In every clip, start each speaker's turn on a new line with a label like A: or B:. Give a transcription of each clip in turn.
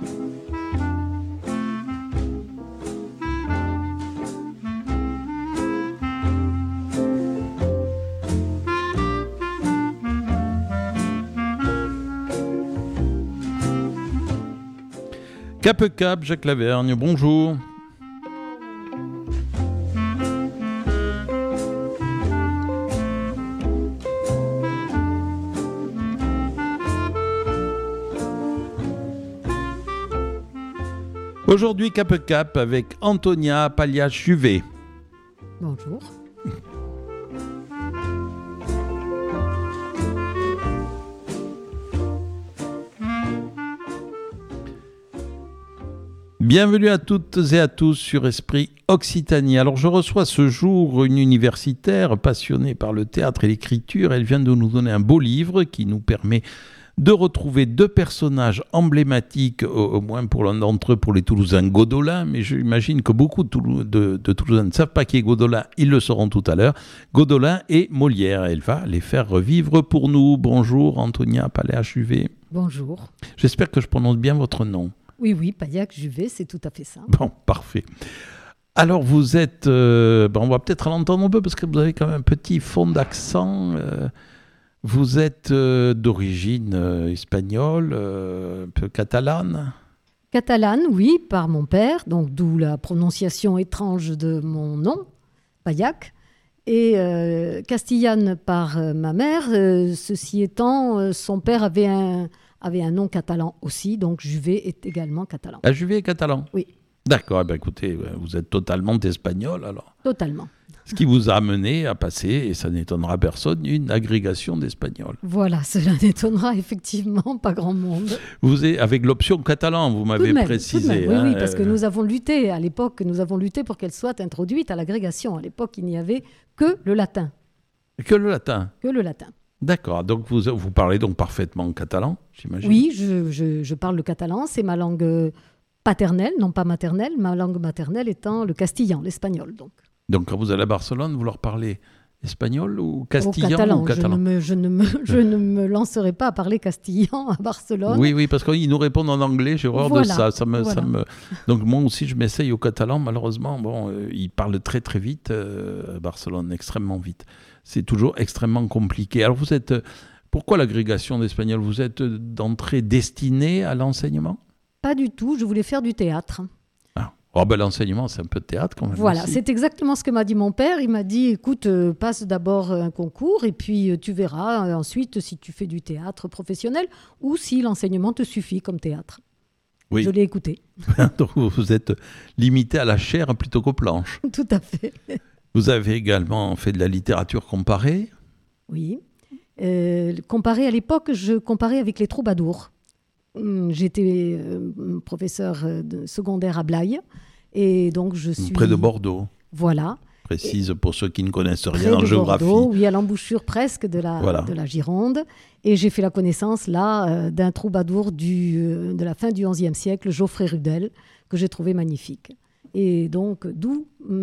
A: Cap, Jacques Lavergne, bonjour. Aujourd'hui, Cap avec Antonia Palias-Juvet.
B: Bonjour.
A: Bienvenue à toutes et à tous sur Esprit Occitanie. Alors je reçois ce jour une universitaire passionnée par le théâtre et l'écriture. Elle vient de nous donner un beau livre qui nous permet de retrouver deux personnages emblématiques, au moins pour l'un d'entre eux, pour les Toulousains, Godolin, mais j'imagine que beaucoup de Toulousains ne savent pas qui est Godolin, ils le sauront tout à l'heure. Godolin et Molière, elle va les faire revivre pour nous. Bonjour Antonia Palias-Juvet.
B: Bonjour.
A: J'espère que je prononce bien votre nom.
B: Oui, Palias-Juvet, c'est tout à fait ça.
A: Bon, parfait. Alors, vous êtes... on va peut-être l'entendre un peu parce que vous avez quand même un petit fond d'accent. Vous êtes d'origine espagnole, un peu catalane.
B: Catalane, oui, par mon père, donc d'où la prononciation étrange de mon nom, Paillac. Et castillane par ma mère. Ceci étant, son père avait un nom catalan aussi, donc Juvet est également catalan.
A: Ah, Juvet est catalan?
B: Oui.
A: D'accord, écoutez, vous êtes totalement espagnol alors.
B: Totalement.
A: Ce qui vous a amené à passer, et ça n'étonnera personne, une agrégation d'espagnol.
B: Voilà, cela n'étonnera effectivement pas grand monde.
A: Vous êtes avec l'option catalan, vous m'avez précisé.
B: Tout de même, oui, parce que nous avons lutté à l'époque, pour qu'elle soit introduite à l'agrégation. À l'époque, il n'y avait que le latin.
A: Que le latin?
B: Que le latin.
A: D'accord, donc vous parlez donc parfaitement catalan, j'imagine?
B: Oui, je parle le catalan, c'est ma langue paternelle, non pas maternelle, ma langue maternelle étant le castillan, l'espagnol. Donc
A: quand vous allez à Barcelone, vous leur parlez espagnol ou castillan
B: catalan.
A: Ou catalan?
B: Je ne me lancerai pas à parler castillan à Barcelone.
A: Oui, parce qu'ils nous répondent en anglais, j'ai horreur de ça. Donc moi aussi, je m'essaye au catalan, malheureusement. Ils parlent très très vite à Barcelone, extrêmement vite. C'est toujours extrêmement compliqué. Alors pourquoi l'agrégation d'espagnol? Vous êtes d'entrée destiné à l'enseignement?
B: Pas du tout, je voulais faire du théâtre.
A: L'enseignement, c'est un peu de théâtre quand même.
B: Voilà,
A: aussi.
B: c'est exactement ce que m'a dit mon père. Il m'a dit, écoute, passe d'abord un concours et puis tu verras ensuite si tu fais du théâtre professionnel ou si l'enseignement te suffit comme théâtre. Oui. Je l'ai écouté.
A: Donc vous êtes limité à la chair plutôt qu'aux planches.
B: Tout à fait.
A: Vous avez également fait de la littérature comparée?
B: Oui. Comparée à l'époque, je comparais avec les troubadours. J'étais professeur de secondaire à Blaye et donc je suis...
A: Près de Bordeaux.
B: Voilà.
A: Précise pour ceux qui ne connaissent rien en géographie.
B: Bordeaux, oui, à l'embouchure presque de la Gironde. Et j'ai fait la connaissance là d'un troubadour de la fin du XIe siècle, Geoffrey Rudel, que j'ai trouvé magnifique. Et donc d'où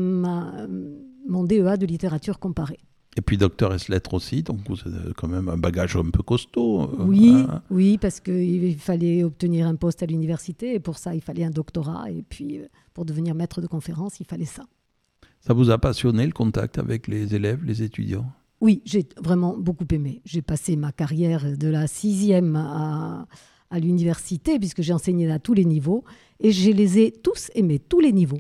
B: mon DEA de littérature comparée.
A: Et puis docteur ès-lettres aussi, donc vous avez quand même un bagage un peu costaud.
B: Oui, parce qu'il fallait obtenir un poste à l'université et pour ça il fallait un doctorat et puis pour devenir maître de conférence il fallait ça.
A: Ça vous a passionné le contact avec les élèves, les étudiants?
B: Oui, j'ai vraiment beaucoup aimé. J'ai passé ma carrière de la 6e à l'université puisque j'ai enseigné à tous les niveaux et je les ai tous aimés, tous les niveaux.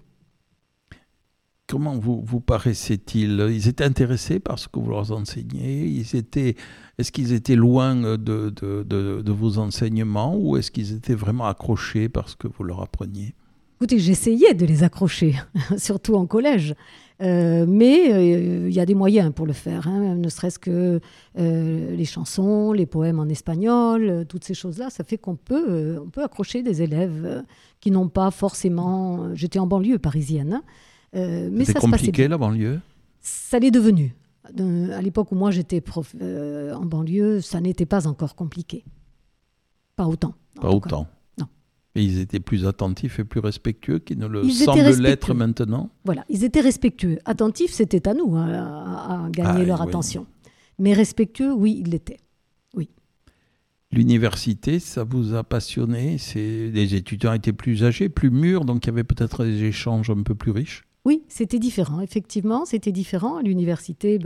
A: Comment vous paraissaient-ils? Ils étaient intéressés par ce que vous leur enseignez? Est-ce qu'ils étaient loin de vos enseignements ou est-ce qu'ils étaient vraiment accrochés par ce que vous leur appreniez?
B: Écoutez, j'essayais de les accrocher, surtout en collège. Mais il y a des moyens pour le faire, ne serait-ce que les chansons, les poèmes en espagnol, toutes ces choses-là, ça fait qu'on peut accrocher des élèves qui n'ont pas forcément... J'étais en banlieue parisienne, mais ça se passait
A: compliqué la banlieue? Ça
B: l'est devenu. À l'époque où moi j'étais en banlieue, ça n'était pas encore compliqué. Pas autant.
A: Pas autant.
B: Non.
A: Et ils étaient plus attentifs et plus respectueux qu'ils ne le semblent l'être maintenant?
B: Voilà, ils étaient respectueux. Attentifs, c'était à nous à gagner leur attention. Mais respectueux, oui, ils l'étaient. Oui.
A: L'université, ça vous a passionné? Les étudiants étaient plus âgés, plus mûrs, donc il y avait peut-être des échanges un peu plus riches?
B: Oui, c'était différent. Effectivement, c'était différent. À l'université,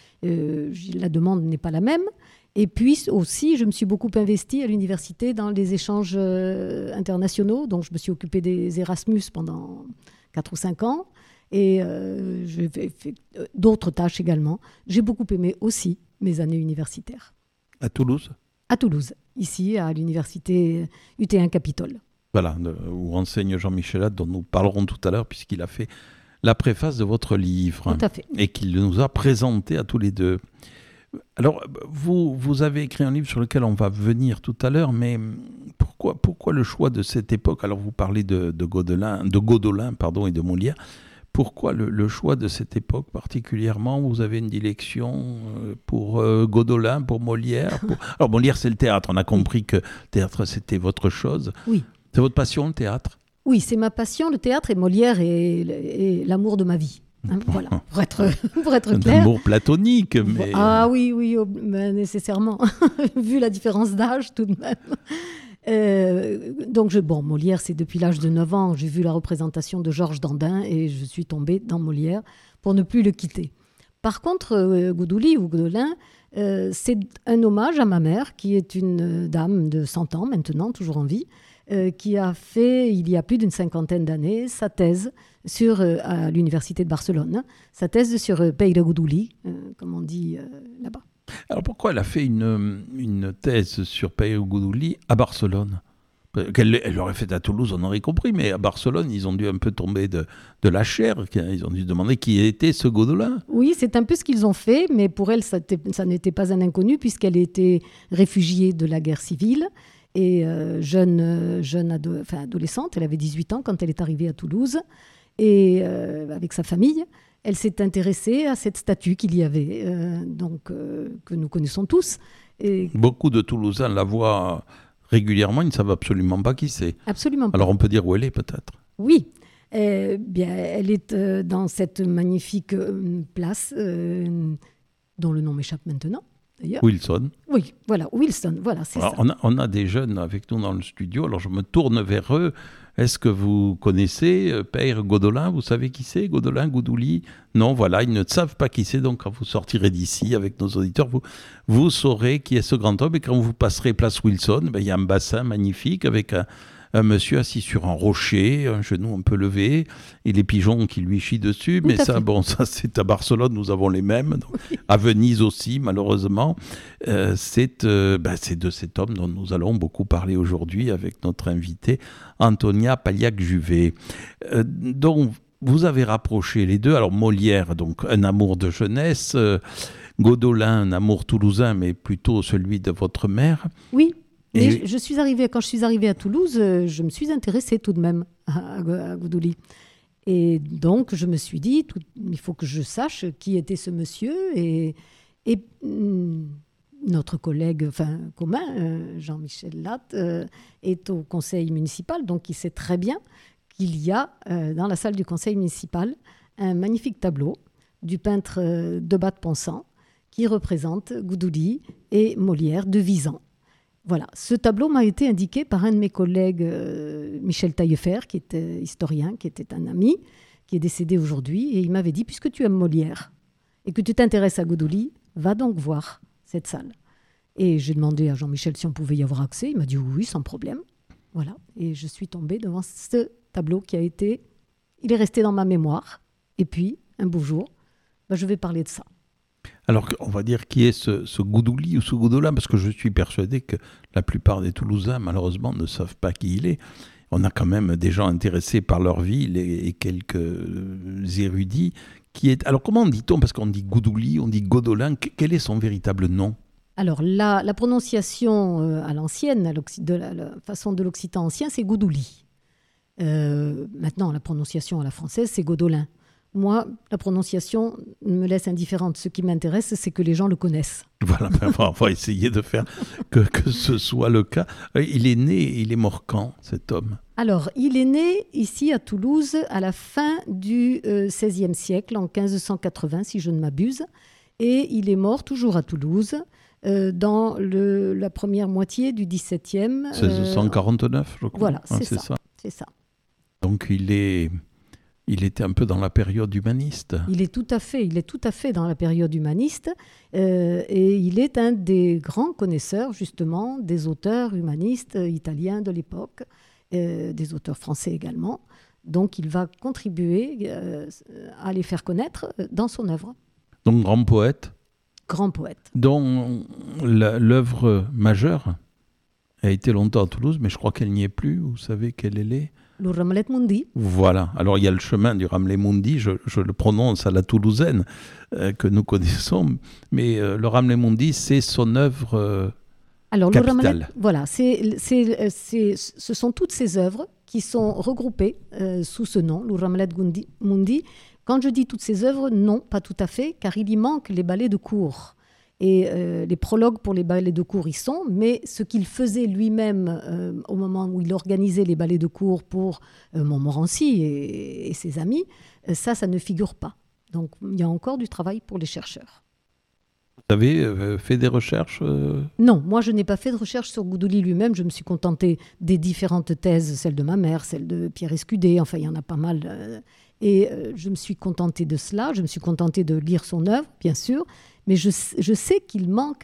B: la demande n'est pas la même. Et puis aussi, je me suis beaucoup investie à l'université dans les échanges internationaux. Donc, je me suis occupée des Erasmus pendant 4 ou 5 ans. Et j'ai fait d'autres tâches également. J'ai beaucoup aimé aussi mes années universitaires.
A: À Toulouse?
B: À Toulouse, ici, à l'université UT1 Capitole.
A: Voilà, où enseigne Jean-Michel Hart, dont nous parlerons tout à l'heure, puisqu'il a fait la préface de votre livre.
B: Tout à fait.
A: Et qu'il nous a présenté à tous les deux. Alors, vous avez écrit un livre sur lequel on va venir tout à l'heure, mais pourquoi le choix de cette époque? Alors, vous parlez de Godolin et de Molière. Pourquoi le choix de cette époque particulièrement? Vous avez une dilection pour Godolin, pour Molière Alors, Molière, c'est le théâtre. On a compris que le théâtre, c'était votre chose.
B: Oui.
A: C'est votre passion, le théâtre?
B: Oui, c'est ma passion, le théâtre, et Molière est l'amour de ma vie. Hein, voilà, pour être clair.
A: Un amour platonique, mais...
B: Ah oui, nécessairement, vu la différence d'âge tout de même. Donc, Molière, c'est depuis l'âge de 9 ans, j'ai vu la représentation de Georges Dandin et je suis tombée dans Molière pour ne plus le quitter. Par contre, Goudouli ou Godolin, c'est un hommage à ma mère, qui est une dame de 100 ans maintenant, toujours en vie, qui a fait, il y a plus d'une 50aine d'années, sa thèse à l'Université de Barcelone, sa thèse sur Peire Goudouli, comme on dit là-bas.
A: Alors pourquoi elle a fait une thèse sur Peire Goudouli à Barcelone? Elle l'aurait fait à Toulouse, on aurait compris, mais à Barcelone, ils ont dû un peu tomber de la chair. Ils ont dû se demander qui était ce Godolin.
B: Oui, c'est un peu ce qu'ils ont fait, mais pour elle, ça n'était pas un inconnu, puisqu'elle était réfugiée de la guerre civile. Et adolescente, elle avait 18 ans quand elle est arrivée à Toulouse. Et avec sa famille, elle s'est intéressée à cette statue qu'il y avait, que nous connaissons tous. Et... Beaucoup
A: de Toulousains la voient régulièrement, ils ne savent absolument pas qui c'est.
B: Absolument pas.
A: Alors on peut dire où elle est peut-être.
B: Oui, elle est dans cette magnifique place dont le nom m'échappe maintenant. D'ailleurs.
A: Wilson.
B: Oui, voilà, Wilson, voilà, c'est
A: alors,
B: ça.
A: On a des jeunes avec nous dans le studio, alors je me tourne vers eux. Est-ce que vous connaissez Peire Godolin? Vous savez qui c'est? Godolin, Goudouli? Non, voilà, ils ne savent pas qui c'est. Donc quand vous sortirez d'ici avec nos auditeurs, vous saurez qui est ce grand homme. Et quand vous passerez place Wilson, il y a un bassin magnifique avec un monsieur assis sur un rocher, un genou un peu levé, et les pigeons qui lui chient dessus. Mais ça, c'est à Barcelone, nous avons les mêmes. Donc, oui. À Venise aussi, malheureusement. C'est de cet homme dont nous allons beaucoup parler aujourd'hui avec notre invitée Antonia Paliac-Juvet. Donc, vous avez rapproché les deux. Alors, Molière, donc un amour de jeunesse. Godolin, un amour toulousain, mais plutôt celui de votre mère.
B: Oui. Mais quand je suis arrivée à Toulouse, je me suis intéressée tout de même à Goudouli. Et donc, je me suis dit, il faut que je sache qui était ce monsieur. Et notre collègue commun, Jean-Michel Hart, est au conseil municipal. Donc, il sait très bien qu'il y a dans la salle du conseil municipal un magnifique tableau du peintre Debat-Ponsant qui représente Goudouli et Molière de Visan. Voilà, ce tableau m'a été indiqué par un de mes collègues, Michel Taillefer, qui était historien, qui était un ami, qui est décédé aujourd'hui, et il m'avait dit, puisque tu aimes Molière et que tu t'intéresses à Goudouli, va donc voir cette salle. Et j'ai demandé à Jean-Michel si on pouvait y avoir accès, il m'a dit oui, sans problème. Voilà, et je suis tombée devant ce tableau il est resté dans ma mémoire, et puis, un beau jour, je vais parler de ça.
A: Alors, on va dire qui est ce Goudouli ou ce Godolin, parce que je suis persuadé que la plupart des Toulousains, malheureusement, ne savent pas qui il est. On a quand même des gens intéressés par leur ville et quelques érudits. Alors, comment dit-on? Parce qu'on dit Goudouli, on dit Godolin. Quel est son véritable nom?
B: Alors, la prononciation à l'ancienne, la façon de l'occitan ancien, c'est Goudouli. Maintenant, la prononciation à la française, c'est Godolin. Moi, la prononciation me laisse indifférente. Ce qui m'intéresse, c'est que les gens le connaissent.
A: Voilà, on va essayer de faire que ce soit le cas. Il est né, il est mort quand, cet homme?
B: Alors, il est né ici à Toulouse à la fin du XVIe siècle, en 1580, si je ne m'abuse. Et il est mort toujours à Toulouse, dans la première moitié du XVIIe.
A: 1649, je crois.
B: Voilà, c'est ça.
A: Donc il était un peu dans la période humaniste.
B: Il est tout à fait dans la période humaniste et il est un des grands connaisseurs justement des auteurs humanistes italiens de l'époque, des auteurs français également. Donc il va contribuer à les faire connaître dans son œuvre.
A: Donc grand poète.
B: Grand poète.
A: Dont l'œuvre majeure a été longtemps à Toulouse, mais je crois qu'elle n'y est plus. Vous savez quelle elle est ?
B: Le Ramlet Mundi.
A: Voilà. Alors, il y a le chemin du Ramlet Mundi, je le prononce à la toulousaine, que nous connaissons, mais le Ramlet Mundi, c'est son œuvre
B: Alors,
A: capitale.
B: Le Ramlet, voilà, ce sont toutes ces œuvres qui sont regroupées sous ce nom, le Ramlet Mundi. Quand je dis toutes ces œuvres, non, pas tout à fait, car il y manque les ballets de cour. Et les prologues pour les ballets de cour y sont, mais ce qu'il faisait lui-même au moment où il organisait les ballets de cour pour Montmorency et ses amis, ça ne figure pas. Donc il y a encore du travail pour les chercheurs.
A: Vous avez fait des recherches
B: Non, moi je n'ai pas fait de recherche sur Goudouli lui-même, je me suis contentée des différentes thèses, celle de ma mère, celle de Pierre Escudé, enfin il y en a pas mal. Et je me suis contentée de cela, je me suis contentée de lire son œuvre, bien sûr, mais je sais qu'il manque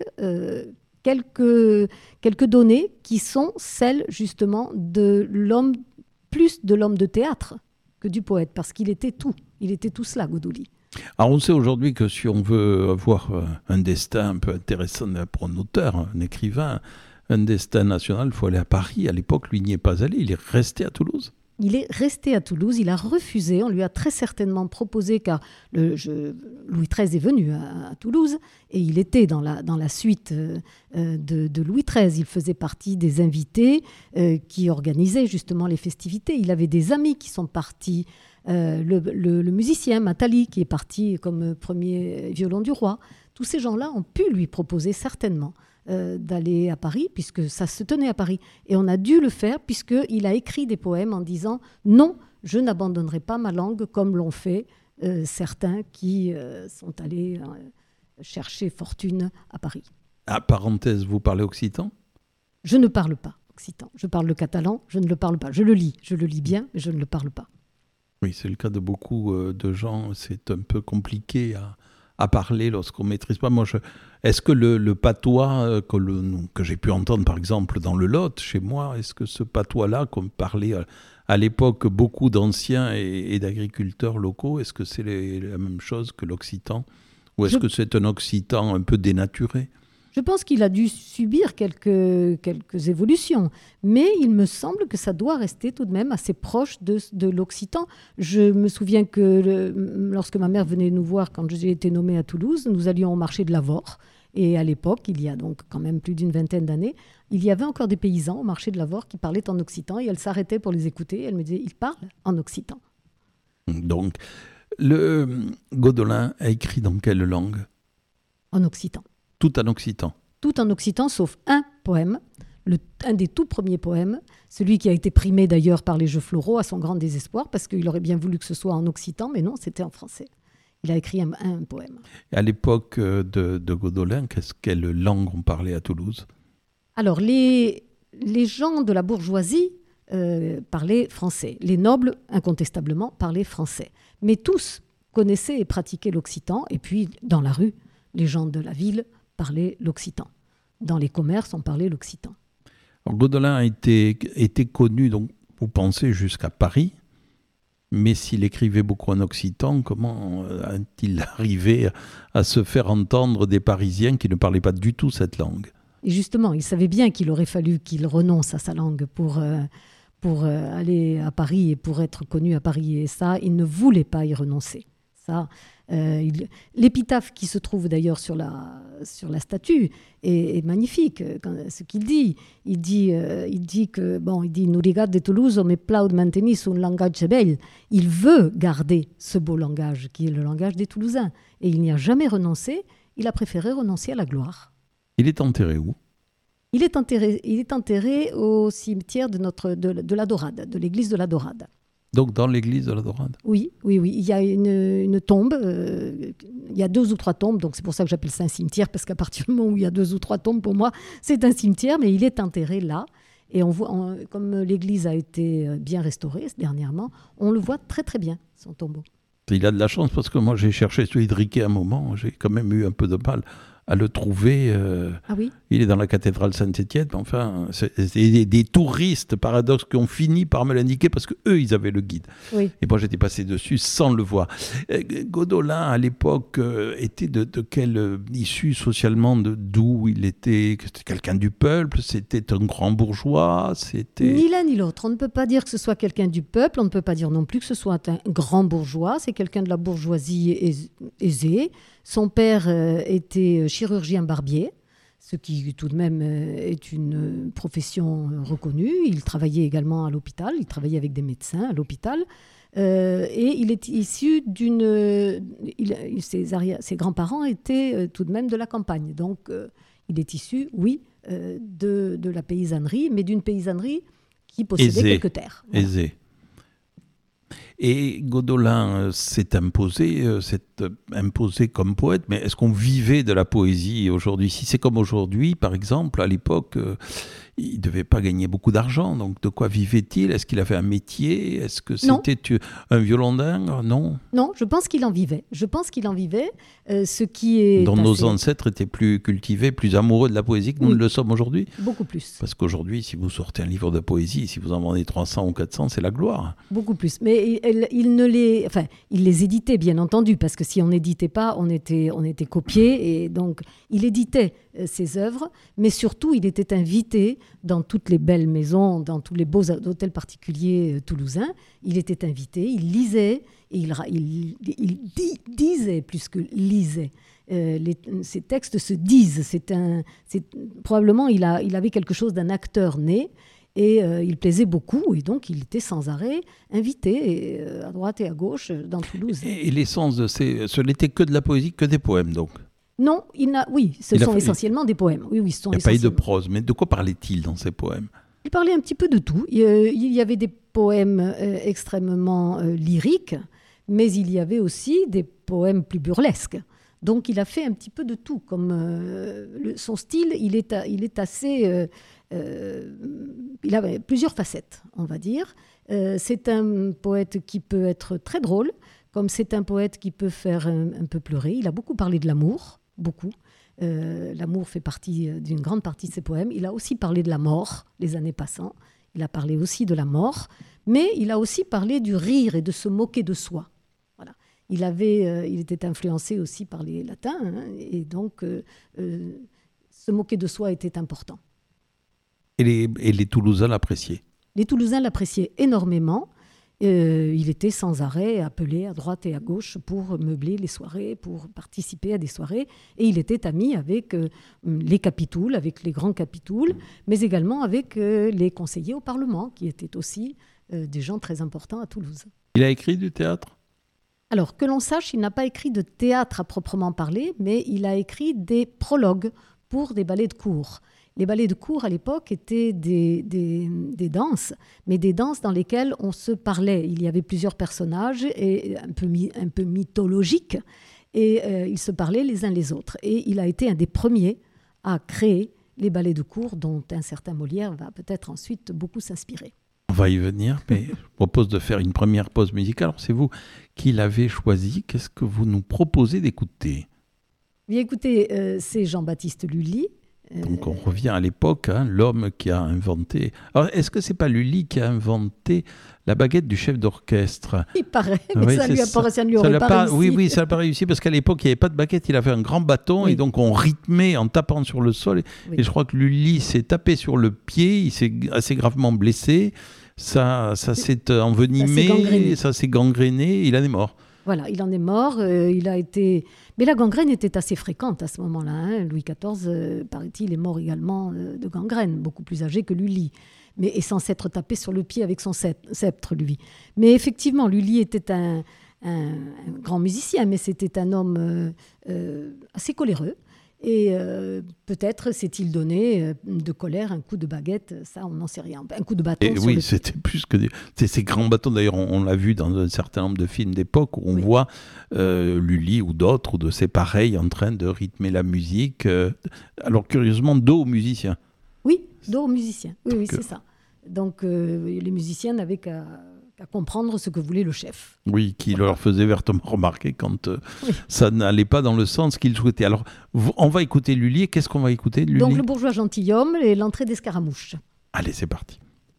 B: quelques données qui sont celles justement de l'homme, plus de l'homme de théâtre que du poète, parce qu'il était tout cela, Goudouli.
A: Alors on sait aujourd'hui que si on veut avoir un destin un peu intéressant pour un auteur, un écrivain, un destin national, il faut aller à Paris. À l'époque, lui n'y est pas allé, il est resté à Toulouse.
B: Il est resté à Toulouse, il a refusé, on lui a très certainement proposé, car Louis XIII est venu à Toulouse, et il était dans la suite de Louis XIII. Il faisait partie des invités qui organisaient justement les festivités. Il avait des amis qui sont partis, le musicien Matali, qui est parti comme premier violon du roi. Tous ces gens-là ont pu lui proposer certainement d'aller à Paris, puisque ça se tenait à Paris. Et on a dû le faire, puisqu'il a écrit des poèmes en disant « Non, je n'abandonnerai pas ma langue comme l'ont fait certains qui sont allés chercher fortune à Paris. »
A: Ah, parenthèse, vous parlez occitan ?
B: Je ne parle pas occitan. Je parle le catalan, je ne le parle pas. Je le lis bien, mais je ne le parle pas.
A: Oui, c'est le cas de beaucoup de gens. C'est un peu compliqué à parler lorsqu'on ne maîtrise pas. Est-ce que le patois que j'ai pu entendre par exemple dans le Lot, chez moi, est-ce que ce patois-là, qu'on parlait à l'époque beaucoup d'anciens et d'agriculteurs locaux, est-ce que c'est la même chose que l'occitan ? Ou est-ce que c'est un occitan un peu dénaturé ?
B: Je pense qu'il a dû subir quelques évolutions, mais il me semble que ça doit rester tout de même assez proche de l'occitan. Je me souviens que lorsque ma mère venait nous voir quand j'ai été nommée à Toulouse, nous allions au marché de Lavore. Et à l'époque, il y a donc quand même plus d'une vingtaine d'années, il y avait encore des paysans au marché de Lavore qui parlaient en occitan, et elle s'arrêtait pour les écouter. Elle me disait, ils parlent en occitan.
A: Donc, le Gaudolin a écrit dans quelle langue ?
B: En occitan.
A: Tout en occitan.
B: Tout en occitan, sauf un poème, un des tout premiers poèmes, celui qui a été primé d'ailleurs par les Jeux Floraux à son grand désespoir, parce qu'il aurait bien voulu que ce soit en occitan, mais non, c'était en français. Il a écrit un poème. Et
A: à l'époque de Gaudolin, quelle langue on parlait à Toulouse ?
B: Alors, les gens de la bourgeoisie parlaient français. Les nobles, incontestablement, parlaient français. Mais tous connaissaient et pratiquaient l'occitan, et puis dans la rue, les gens de la ville parlaient l'occitan. Dans les commerces, on parlait l'occitan.
A: Alors, Gaudolin a été connu, donc, vous pensez, jusqu'à Paris, mais s'il écrivait beaucoup en occitan, comment a-t-il arrivé à se faire entendre des Parisiens qui ne parlaient pas du tout cette langue ?
B: Et justement, il savait bien qu'il aurait fallu qu'il renonce à sa langue pour aller à Paris et pour être connu à Paris. Et ça, il ne voulait pas y renoncer. Ça, l'épitaphe qui se trouve d'ailleurs sur la statue est magnifique. Ce qu'il dit, il dit nous regarde de Toulouse, mais plaud maintenir son langage bel. Il veut garder ce beau langage qui est le langage des Toulousains, et il n'y a jamais renoncé. Il a préféré renoncer à la gloire.
A: Il est enterré où ?
B: Il est enterré au cimetière de la Dorade, de l'église de la Dorade.
A: Donc dans l'église de la Dorade.
B: Oui. Il y a une tombe. Il y a 2 ou 3 tombes, donc c'est pour ça que j'appelle ça un cimetière, parce qu'à partir du moment où il y a 2 ou 3 tombes, pour moi, c'est un cimetière, mais il est enterré là. Et on voit, comme l'église a été bien restaurée dernièrement, on le voit très très bien, son tombeau.
A: Il a de la chance parce que moi j'ai cherché celui de Riquet à un moment, j'ai quand même eu un peu de mal à le trouver.
B: Ah oui.
A: Il est dans la cathédrale Saint-Étienne, mais enfin, c'est des touristes, paradoxe, qui ont fini par me l'indiquer parce qu'eux, ils avaient le guide.
B: Oui.
A: Et moi, j'étais passé dessus sans le voir. Godolin, à l'époque, était de quelle issue socialement, d'où il était? C'était quelqu'un du peuple? C'était un grand bourgeois?
B: Ni l'un ni l'autre. On ne peut pas dire que ce soit quelqu'un du peuple, on ne peut pas dire non plus que ce soit un grand bourgeois. C'est quelqu'un de la bourgeoisie aisée. Son père était chirurgien barbier, ce qui tout de même est une profession reconnue. Il travaillait également à l'hôpital, il travaillait avec des médecins à l'hôpital. Et il est issu ses grands-parents étaient tout de même de la campagne. Donc il est issu, oui, de la paysannerie, mais d'une paysannerie qui possédait quelques terres. Voilà.
A: Aisée. Et Godolin s'est imposé comme poète, mais est-ce qu'on vivait de la poésie aujourd'hui? Si c'est comme aujourd'hui, par exemple, à l'époque, il ne devait pas gagner beaucoup d'argent, donc de quoi vivait-il? Est-ce qu'il avait un métier? Est-ce que c'était un violondin? Non.
B: Non, je pense qu'il en vivait. Ce qui est
A: dont nos ancêtres étaient plus cultivés, plus amoureux de la poésie que nous ne le sommes aujourd'hui.
B: Beaucoup plus.
A: Parce qu'aujourd'hui, si vous sortez un livre de poésie, si vous en vendez 300 ou 400, c'est la gloire.
B: Beaucoup plus. Mais il les éditait, bien entendu, parce que si on n'éditait pas, on était copié. Et donc, il éditait ses œuvres, mais surtout, il était invité dans toutes les belles maisons, dans tous les beaux hôtels particuliers toulousains. Il était invité, il lisait, et il disait plus que lisait. Ces textes se disent. Probablement, il avait quelque chose d'un acteur né. Et il plaisait beaucoup, et donc il était sans arrêt invité à droite et à gauche dans Toulouse.
A: Et l'essence de ce n'était que de la poésie, que des poèmes, donc?
B: Non, ce sont essentiellement des poèmes. Oui, ce sont
A: il n'y a pas eu de prose, mais de quoi parlait-il dans ces poèmes?
B: Il parlait un petit peu de tout. Il y avait des poèmes extrêmement lyriques, mais il y avait aussi des poèmes plus burlesques. Donc il a fait un petit peu de tout. Son style, il est assez... il a plusieurs facettes, on va dire. C'est un poète qui peut être très drôle, comme c'est un poète qui peut faire un peu pleurer. Il a beaucoup parlé de l'amour, beaucoup. L'amour fait partie d'une grande partie de ses poèmes. Il a aussi parlé de la mort, les années passant. Il a parlé aussi de la mort, mais il a aussi parlé du rire et de se moquer de soi. Voilà. Il était influencé aussi par les latins, et donc se moquer de soi était important.
A: Et les Toulousains l'appréciaient?
B: Les Toulousains l'appréciaient énormément. Il était sans arrêt appelé à droite et à gauche pour meubler les soirées, pour participer à des soirées. Et il était ami avec les capitouls, avec les grands capitouls, mais également avec les conseillers au Parlement, qui étaient aussi des gens très importants à Toulouse.
A: Il a écrit du théâtre?
B: Alors, que l'on sache, il n'a pas écrit de théâtre à proprement parler, mais il a écrit des prologues pour des ballets de cour. Les ballets de cour, à l'époque, étaient des danses, mais des danses dans lesquelles on se parlait. Il y avait plusieurs personnages, et un peu mythologiques, et ils se parlaient les uns les autres. Et il a été un des premiers à créer les ballets de cour, dont un certain Molière va peut-être ensuite beaucoup s'inspirer.
A: On va y venir, mais je propose de faire une première pause musicale. Alors, c'est vous qui l'avez choisi. Qu'est-ce que vous nous proposez d'écouter?
B: Bien, écoutez, c'est Jean-Baptiste Lully.
A: Donc on revient à l'époque, l'homme qui a inventé... Alors est-ce que c'est pas Lully qui a inventé la baguette du chef d'orchestre?
B: Il paraît, mais
A: oui,
B: ça ne lui aurait pas réussi.
A: Oui, ça n'a pas réussi parce qu'à l'époque il n'y avait pas de baguette, il avait un grand bâton, et donc on rythmait en tapant sur le sol. Et je crois que Lully s'est tapé sur le pied, il s'est assez gravement blessé, ça s'est envenimé, ça s'est gangréné, il en est mort.
B: Voilà, il en est mort, il a été... Mais la gangrène était assez fréquente à ce moment-là. Louis XIV, paraît-il, est mort également de gangrène, beaucoup plus âgé que Lully, et sans s'être tapé sur le pied avec son sceptre, lui. Mais effectivement, Lully était un grand musicien, mais c'était un homme assez coléreux. Et peut-être s'est-il donné de colère un coup de baguette, ça on n'en sait rien, un coup de bâton.
A: Et oui, c'était plus que ces grands bâtons. D'ailleurs, on l'a vu dans un certain nombre de films d'époque où on voit Lully ou d'autres ou de ses pareils en train de rythmer la musique. Alors curieusement, dos aux musiciens.
B: Oui, dos aux musiciens. Oui, c'est ça. Donc les musiciens n'avaient qu'à comprendre ce que voulait le chef.
A: Oui, qui leur faisait vertement remarquer quand ça n'allait pas dans le sens qu'ils souhaitaient. Alors, on va écouter Lully. Et qu'est-ce qu'on va écouter, Lully ?
B: Donc, le bourgeois gentilhomme et l'entrée des Scaramouches.
A: Allez, c'est parti.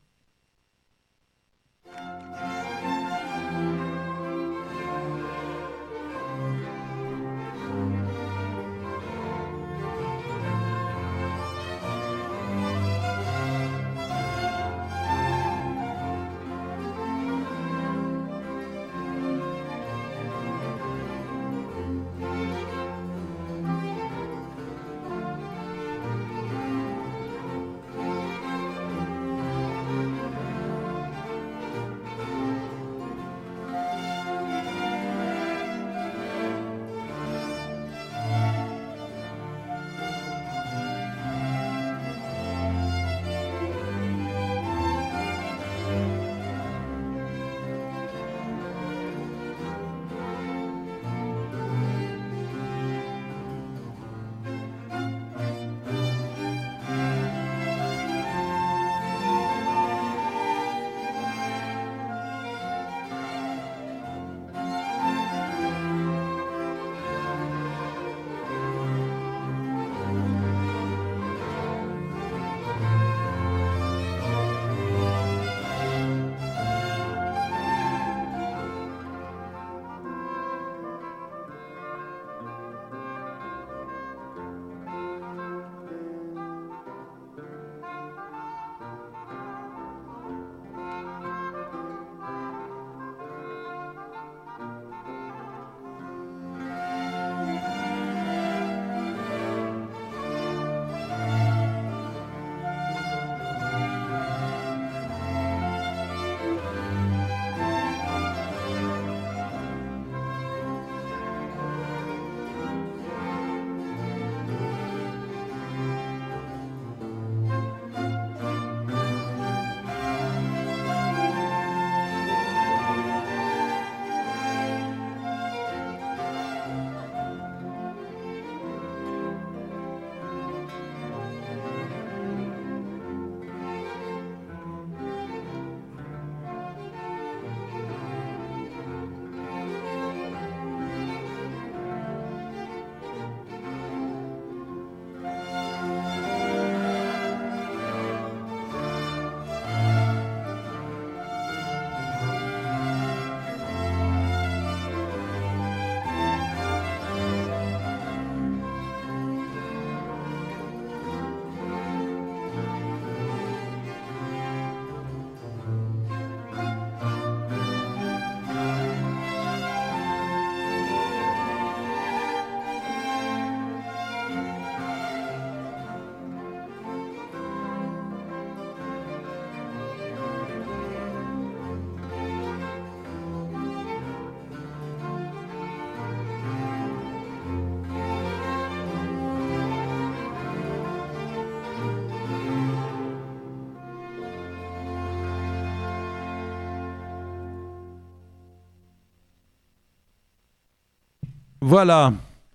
A: Voilà,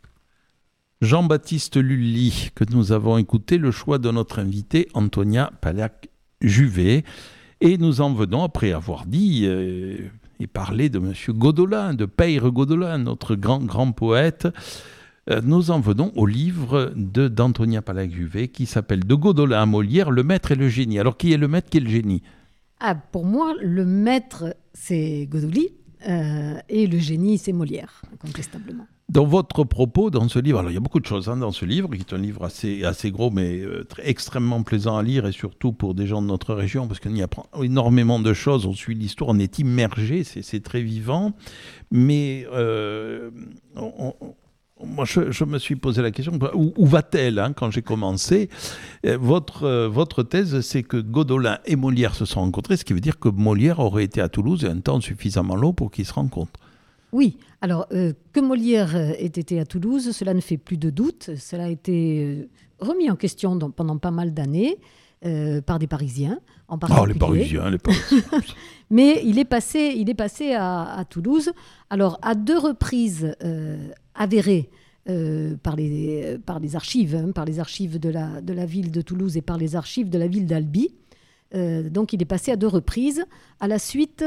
A: Jean-Baptiste Lully, que nous avons écouté, le choix de notre invité Antonia Palac-Juvet. Et nous en venons, après avoir dit et parlé de M. Godolin, de Peyre Godolin, notre grand poète, nous en venons au livre d'Antonia Palac-Juvet qui s'appelle « De Godolin à Molière, le maître et le génie ». Alors, qui est le maître, qui est le génie ?
B: Pour moi, le maître, c'est Godoly, et le génie, c'est Molière, incontestablement.
A: Dans votre propos, dans ce livre, alors il y a beaucoup de choses dans ce livre, qui est un livre assez gros, mais extrêmement plaisant à lire, et surtout pour des gens de notre région, parce qu'on y apprend énormément de choses, on suit l'histoire, on est immergé, c'est très vivant, mais moi je me suis posé la question, où va-t-elle quand j'ai commencé ? Votre thèse, c'est que Godolin et Molière se sont rencontrés, ce qui veut dire que Molière aurait été à Toulouse un temps suffisamment long pour qu'ils se rencontrent.
B: Oui, alors que Molière ait été à Toulouse, cela ne fait plus de doute. Cela a été remis en question pendant pas mal d'années par des Parisiens en particulier.
A: Les Parisiens.
B: Mais il est passé à Toulouse, alors à 2 reprises avérées par les archives, par les archives de la ville de Toulouse et par les archives de la ville d'Albi. Donc il est passé à 2 reprises à la suite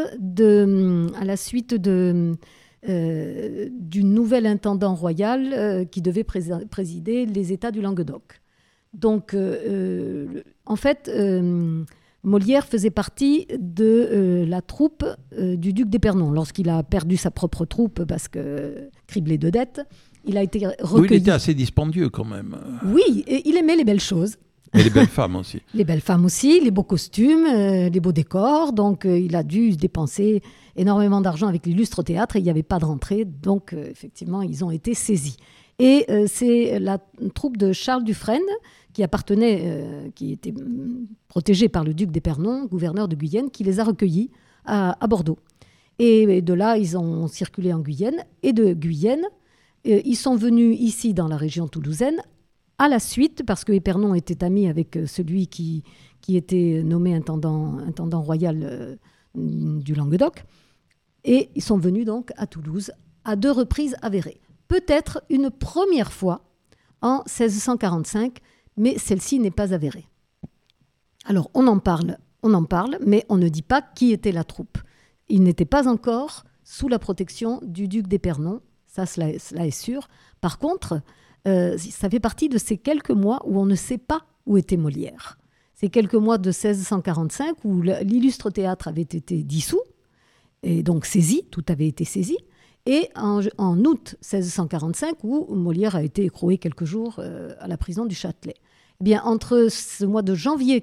B: du nouvel intendant royal qui devait présider les États du Languedoc. Donc, en fait, Molière faisait partie de la troupe du duc d'Épernon. Lorsqu'il a perdu sa propre troupe parce que criblé de dettes, il a été recueilli.
A: Oui, il était assez dispendieux quand même.
B: Oui, et il aimait les belles choses.
A: Et les belles femmes aussi.
B: Les belles femmes aussi, les beaux costumes, les beaux décors. Donc, il a dû dépenser énormément d'argent avec l'illustre théâtre et il n'y avait pas de rentrée. Donc, effectivement, ils ont été saisis. Et c'est la troupe de Charles Dufresne qui était protégée par le duc d'Épernon, gouverneur de Guyenne, qui les a recueillis à Bordeaux. Et de là, ils ont circulé en Guyenne. Et de Guyenne, ils sont venus ici, dans la région toulousaine, à la suite, parce que Épernon était ami avec celui qui était nommé intendant royal du Languedoc. Et ils sont venus donc à Toulouse à 2 reprises avérées. Peut-être une première fois en 1645, mais celle-ci n'est pas avérée. Alors on en parle, mais on ne dit pas qui était la troupe. Il n'était pas encore sous la protection du duc d'Épernon, cela est sûr. Par contre, ça fait partie de ces quelques mois où on ne sait pas où était Molière. Ces quelques mois de 1645 où l'illustre théâtre avait été dissous, et donc saisi, tout avait été saisi, et en août 1645 où Molière a été écroué quelques jours à la prison du Châtelet. Eh bien, entre ce mois de janvier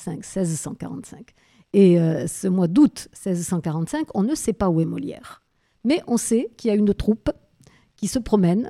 B: 1645 et ce mois d'août 1645, on ne sait pas où est Molière. Mais on sait qu'il y a une troupe qui se promène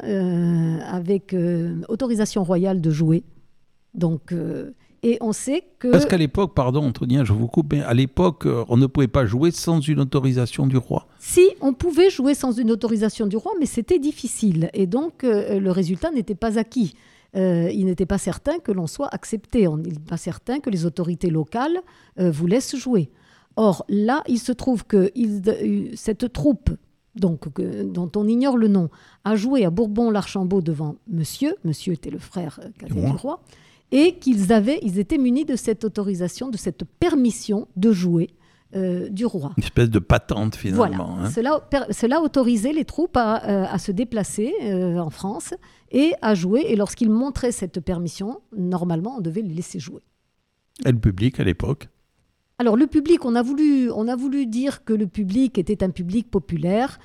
B: avec autorisation royale de jouer. Donc, et on sait que...
A: Parce qu'à l'époque, pardon Antonia, je vous coupe, mais à l'époque, on ne pouvait pas jouer sans une autorisation du roi.
B: Si, on pouvait jouer sans une autorisation du roi, mais c'était difficile. Et donc, le résultat n'était pas acquis. Il n'était pas certain que l'on soit accepté. Il n'est pas certain que les autorités locales vous laissent jouer. Or, là, il se trouve que cette troupe, donc, dont on ignore le nom, a joué à Bourbon-l'Archambault devant Monsieur était le frère cadet du roi, et qu'ils étaient munis de cette autorisation, de cette permission de jouer du roi.
A: Une espèce de patente finalement.
B: Voilà. Cela autorisait les troupes à se déplacer en France et à jouer. Et lorsqu'ils montraient cette permission, normalement, on devait les laisser jouer.
A: Et le public à l'époque ?
B: Alors le public, on a voulu dire que le public était un public populaire.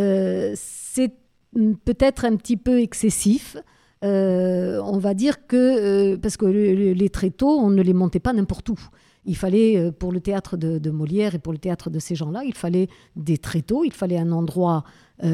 B: C'est peut-être un petit peu excessif. On va dire que, parce que les tréteaux, on ne les montait pas n'importe où. Il fallait, pour le théâtre de Molière et pour le théâtre de ces gens-là, il fallait des tréteaux, il fallait un endroit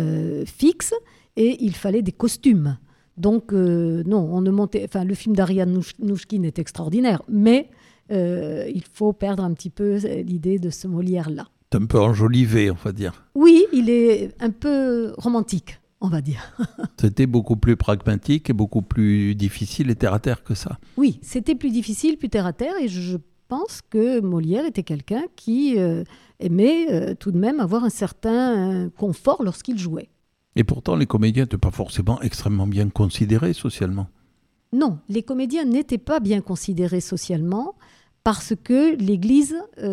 B: fixe et il fallait des costumes. Donc, non, on ne montait... Enfin, le film d'Ariane Nouchkine est extraordinaire, mais il faut perdre un petit peu l'idée de ce Molière-là.
A: C'est un peu enjolivé, on va dire.
B: Oui, il est un peu romantique, on va dire.
A: C'était beaucoup plus pragmatique et beaucoup plus difficile et terre-à-terre que ça.
B: Oui, c'était plus difficile, plus terre-à-terre, et je pense que Molière était quelqu'un qui aimait tout de même avoir un certain confort lorsqu'il jouait.
A: Et pourtant, les comédiens n'étaient pas forcément extrêmement bien considérés socialement.
B: Non, les comédiens n'étaient pas bien considérés socialement parce que l'Église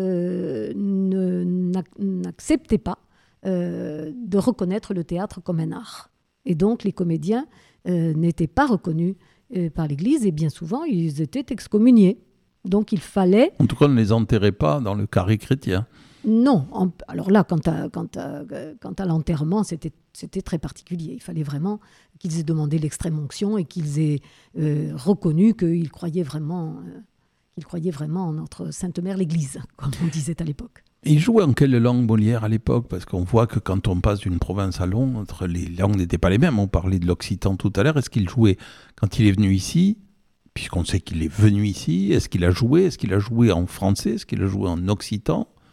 B: n'acceptait pas de reconnaître le théâtre comme un art. Et donc, les comédiens n'étaient pas reconnus par l'Église et bien souvent, ils étaient excommuniés. Donc, il fallait...
A: En tout cas, on ne les enterrait pas dans le carré chrétien.
B: Non. Alors là, quant à l'enterrement, c'était très particulier. Il fallait vraiment qu'ils aient demandé l'extrême-onction et qu'ils aient reconnu qu'ils croyaient vraiment en notre Sainte Mère, l'Église, comme on disait à l'époque.
A: Il jouait en quelle langue Molière à l'époque ? Parce qu'on voit que quand on passe d'une province à l'autre, les langues n'étaient pas les mêmes. On parlait de l'occitan tout à l'heure. Est-ce qu'il jouait quand il est venu ici ? Puisqu'on sait qu'il est venu ici, est-ce qu'il a joué en français ? Est-ce qu'il a joué en occitan ?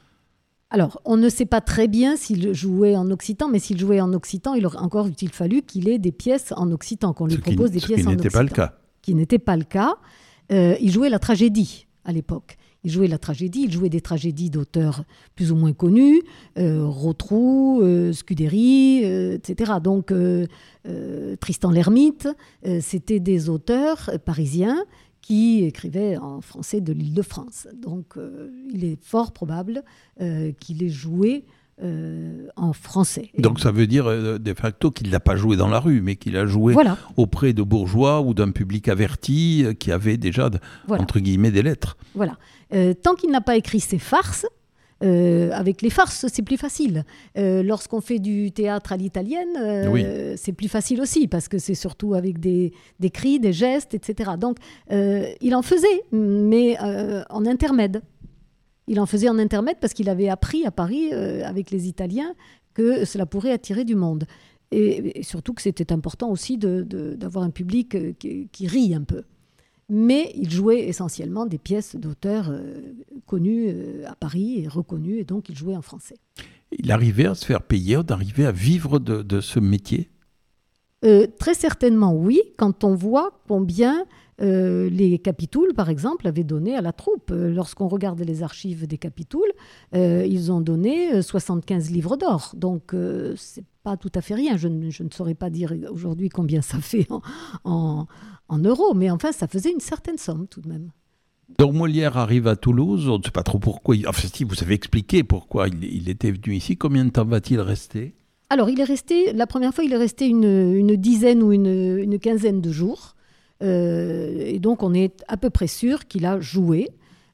B: Alors, on ne sait pas très bien s'il jouait en occitan, mais s'il jouait en occitan, il aurait encore fallu qu'il ait des pièces en occitan, qu'on lui propose des pièces en occitan.
A: Ce qui n'était pas le cas.
B: Qui n'était pas le cas. Il jouait la tragédie à l'époque. Il jouait des tragédies d'auteurs plus ou moins connus, Rotrou, Scudéry, etc. Donc, Tristan l'Hermite, c'était des auteurs parisiens qui écrivait en français de l'Île-de-France. Donc, il est fort probable qu'il ait joué en français.
A: Donc, ça veut dire, de facto, qu'il ne l'a pas joué dans la rue, mais qu'il a joué auprès de bourgeois ou d'un public averti qui avait déjà, entre guillemets, des lettres.
B: Voilà. Tant qu'il n'a pas écrit ses farces, avec les farces, c'est plus facile. Lorsqu'on fait du théâtre à l'italienne, c'est plus facile aussi, parce que c'est surtout avec des cris, des gestes, etc. Donc, il en faisait, mais en intermède. Il en faisait en intermède parce qu'il avait appris à Paris, avec les Italiens, que cela pourrait attirer du monde. Et surtout que c'était important aussi d'avoir un public qui rit un peu. Mais il jouait essentiellement des pièces d'auteurs connus à Paris et reconnus, et donc il jouait en français.
A: Il arrivait à se faire payer, on arrivait à vivre de ce métier ?
B: Très certainement oui, quand on voit combien les Capitouls, par exemple, avaient donné à la troupe. Lorsqu'on regarde les archives des Capitouls, ils ont donné 75 livres d'or. Donc, c'est pas tout à fait rien. Je ne saurais pas dire aujourd'hui combien ça fait en euros, mais enfin, ça faisait une certaine somme tout de même.
A: Donc Molière arrive à Toulouse, on ne sait pas trop pourquoi. Enfin, si vous savez expliquer pourquoi il était venu ici, combien de temps va-t-il rester ?
B: Alors, la première fois, il est resté une dizaine ou une quinzaine de jours. Et donc, on est à peu près sûr qu'il a joué,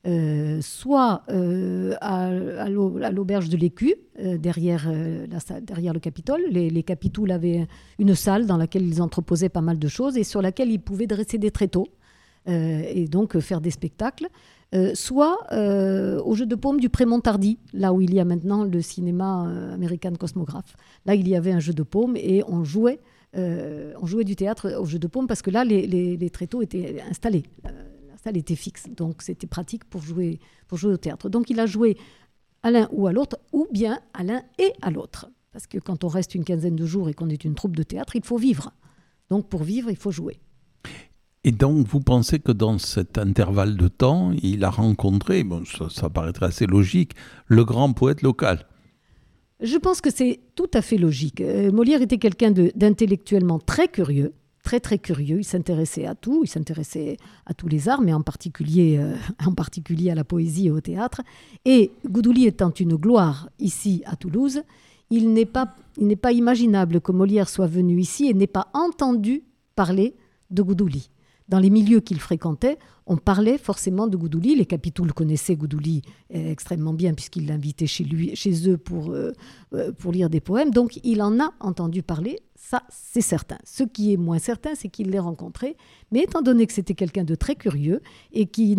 B: soit à l'auberge de l'Écu, derrière le Capitole. Les Capitouls avaient une salle dans laquelle ils entreposaient pas mal de choses et sur laquelle ils pouvaient dresser des tréteaux et donc faire des spectacles. Soit au Jeu de Paume du Pré-Montardi, là où il y a maintenant le cinéma American Cosmographe. Là, il y avait un Jeu de Paume et on jouait du théâtre au Jeu de Paume parce que là, les tréteaux étaient installés. La salle était fixe, donc c'était pratique pour jouer au théâtre. Donc il a joué à l'un ou à l'autre, ou bien à l'un et à l'autre. Parce que quand on reste une quinzaine de jours et qu'on est une troupe de théâtre, il faut vivre. Donc pour vivre, il faut jouer.
A: Et donc, vous pensez que dans cet intervalle de temps, il a rencontré, ça paraîtrait assez logique, le grand poète local ?
B: Je pense que c'est tout à fait logique. Molière était quelqu'un d'intellectuellement très curieux, très très curieux. Il s'intéressait à tout, il s'intéressait à tous les arts, mais en particulier à la poésie et au théâtre. Et Goudouli étant une gloire ici à Toulouse, il n'est pas imaginable que Molière soit venu ici et n'ait pas entendu parler de Goudouli. Dans les milieux qu'il fréquentait, on parlait forcément de Goudouli. Les Capitouls connaissaient Goudouli extrêmement bien puisqu'il l'invitait chez eux pour lire des poèmes. Donc, il en a entendu parler, ça c'est certain. Ce qui est moins certain, c'est qu'il l'ait rencontré. Mais étant donné que c'était quelqu'un de très curieux et qui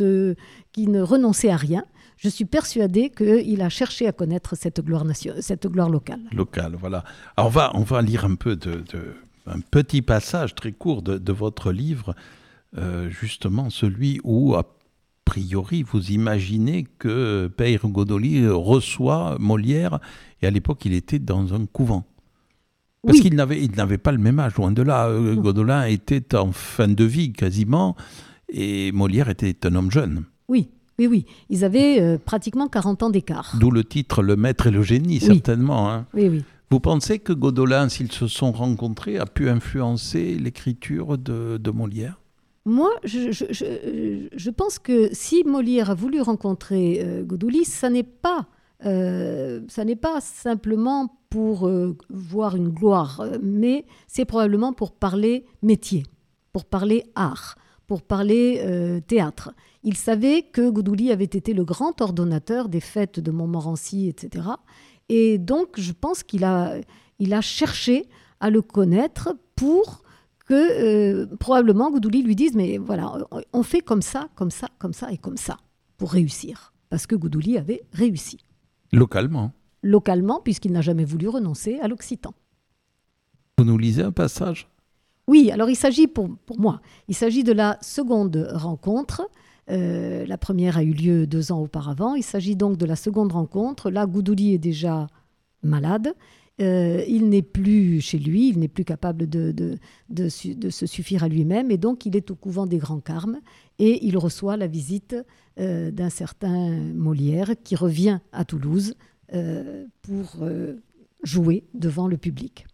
B: ne renonçait à rien, je suis persuadée qu'il a cherché à connaître cette gloire locale.
A: Locale, voilà. Alors, on va lire un peu un petit passage très court de votre livre, justement celui où, a priori, vous imaginez que Père Godoly reçoit Molière, et à l'époque, il était dans un couvent. Parce qu'il n'avait pas le même âge, loin de là. Godolin était en fin de vie, quasiment, et Molière était un homme jeune.
B: Oui. Ils avaient pratiquement 40 ans d'écart.
A: D'où le titre « Le maître et le génie », certainement. Hein.
B: Oui.
A: Vous pensez que Godolin, s'ils se sont rencontrés, a pu influencer l'écriture de Molière ?
B: Moi, je pense que si Molière a voulu rencontrer Goudouli, ça n'est pas simplement pour voir une gloire, mais c'est probablement pour parler métier, pour parler art, pour parler théâtre. Il savait que Goudouli avait été le grand ordonnateur des fêtes de Montmorency, etc. Et donc, je pense qu'il a cherché à le connaître pour que probablement Goudouli lui dise « Mais voilà, on fait comme ça, comme ça, comme ça et comme ça pour réussir. » Parce que Goudouli avait réussi.
A: Localement,
B: puisqu'il n'a jamais voulu renoncer à l'occitan.
A: Vous nous lisez un passage ?
B: Oui, alors il s'agit pour moi, il s'agit de la seconde rencontre La première a eu lieu 2 ans auparavant. Il s'agit donc de la seconde rencontre. Là, Goudouli est déjà malade. Il n'est plus chez lui, il n'est plus capable de se suffire à lui-même. Et donc, il est au couvent des Grands Carmes et il reçoit la visite d'un certain Molière qui revient à Toulouse pour jouer devant le public.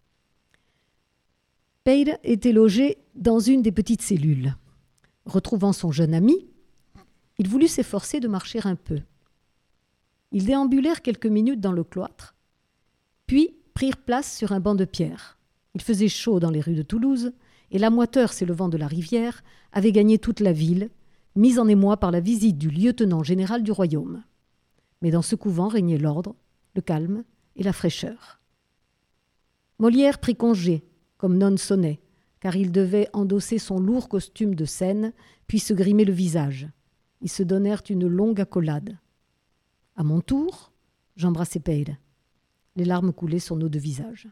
B: Peyre était logé dans une des petites cellules. Retrouvant son jeune ami, il voulut s'efforcer de marcher un peu. Ils déambulèrent quelques minutes dans le cloître, puis prirent place sur un banc de pierre. Il faisait chaud dans les rues de Toulouse, et la moiteur s'élevant de la rivière avait gagné toute la ville, mise en émoi par la visite du lieutenant général du royaume. Mais dans ce couvent régnait l'ordre, le calme et la fraîcheur. Molière prit congé, comme nonne sonnait, car il devait endosser son lourd costume de scène, puis se grimer le visage. Ils se donnèrent une longue accolade. À mon tour, j'embrassai Peyre. Les larmes coulaient sur nos 2 visages.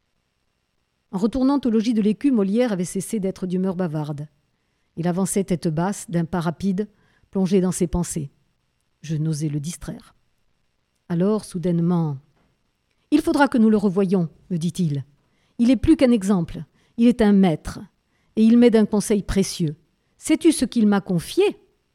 B: En retournant au logis de l'Écu, Molière avait cessé d'être d'humeur bavarde. Il avançait tête basse, d'un pas rapide, plongé dans ses pensées. Je n'osais le distraire. Alors, soudainement, « Il faudra que nous le revoyions, me dit-il. Il est plus qu'un exemple, il est un maître, et il m'aide d'un conseil précieux. Sais-tu ce qu'il m'a confié ?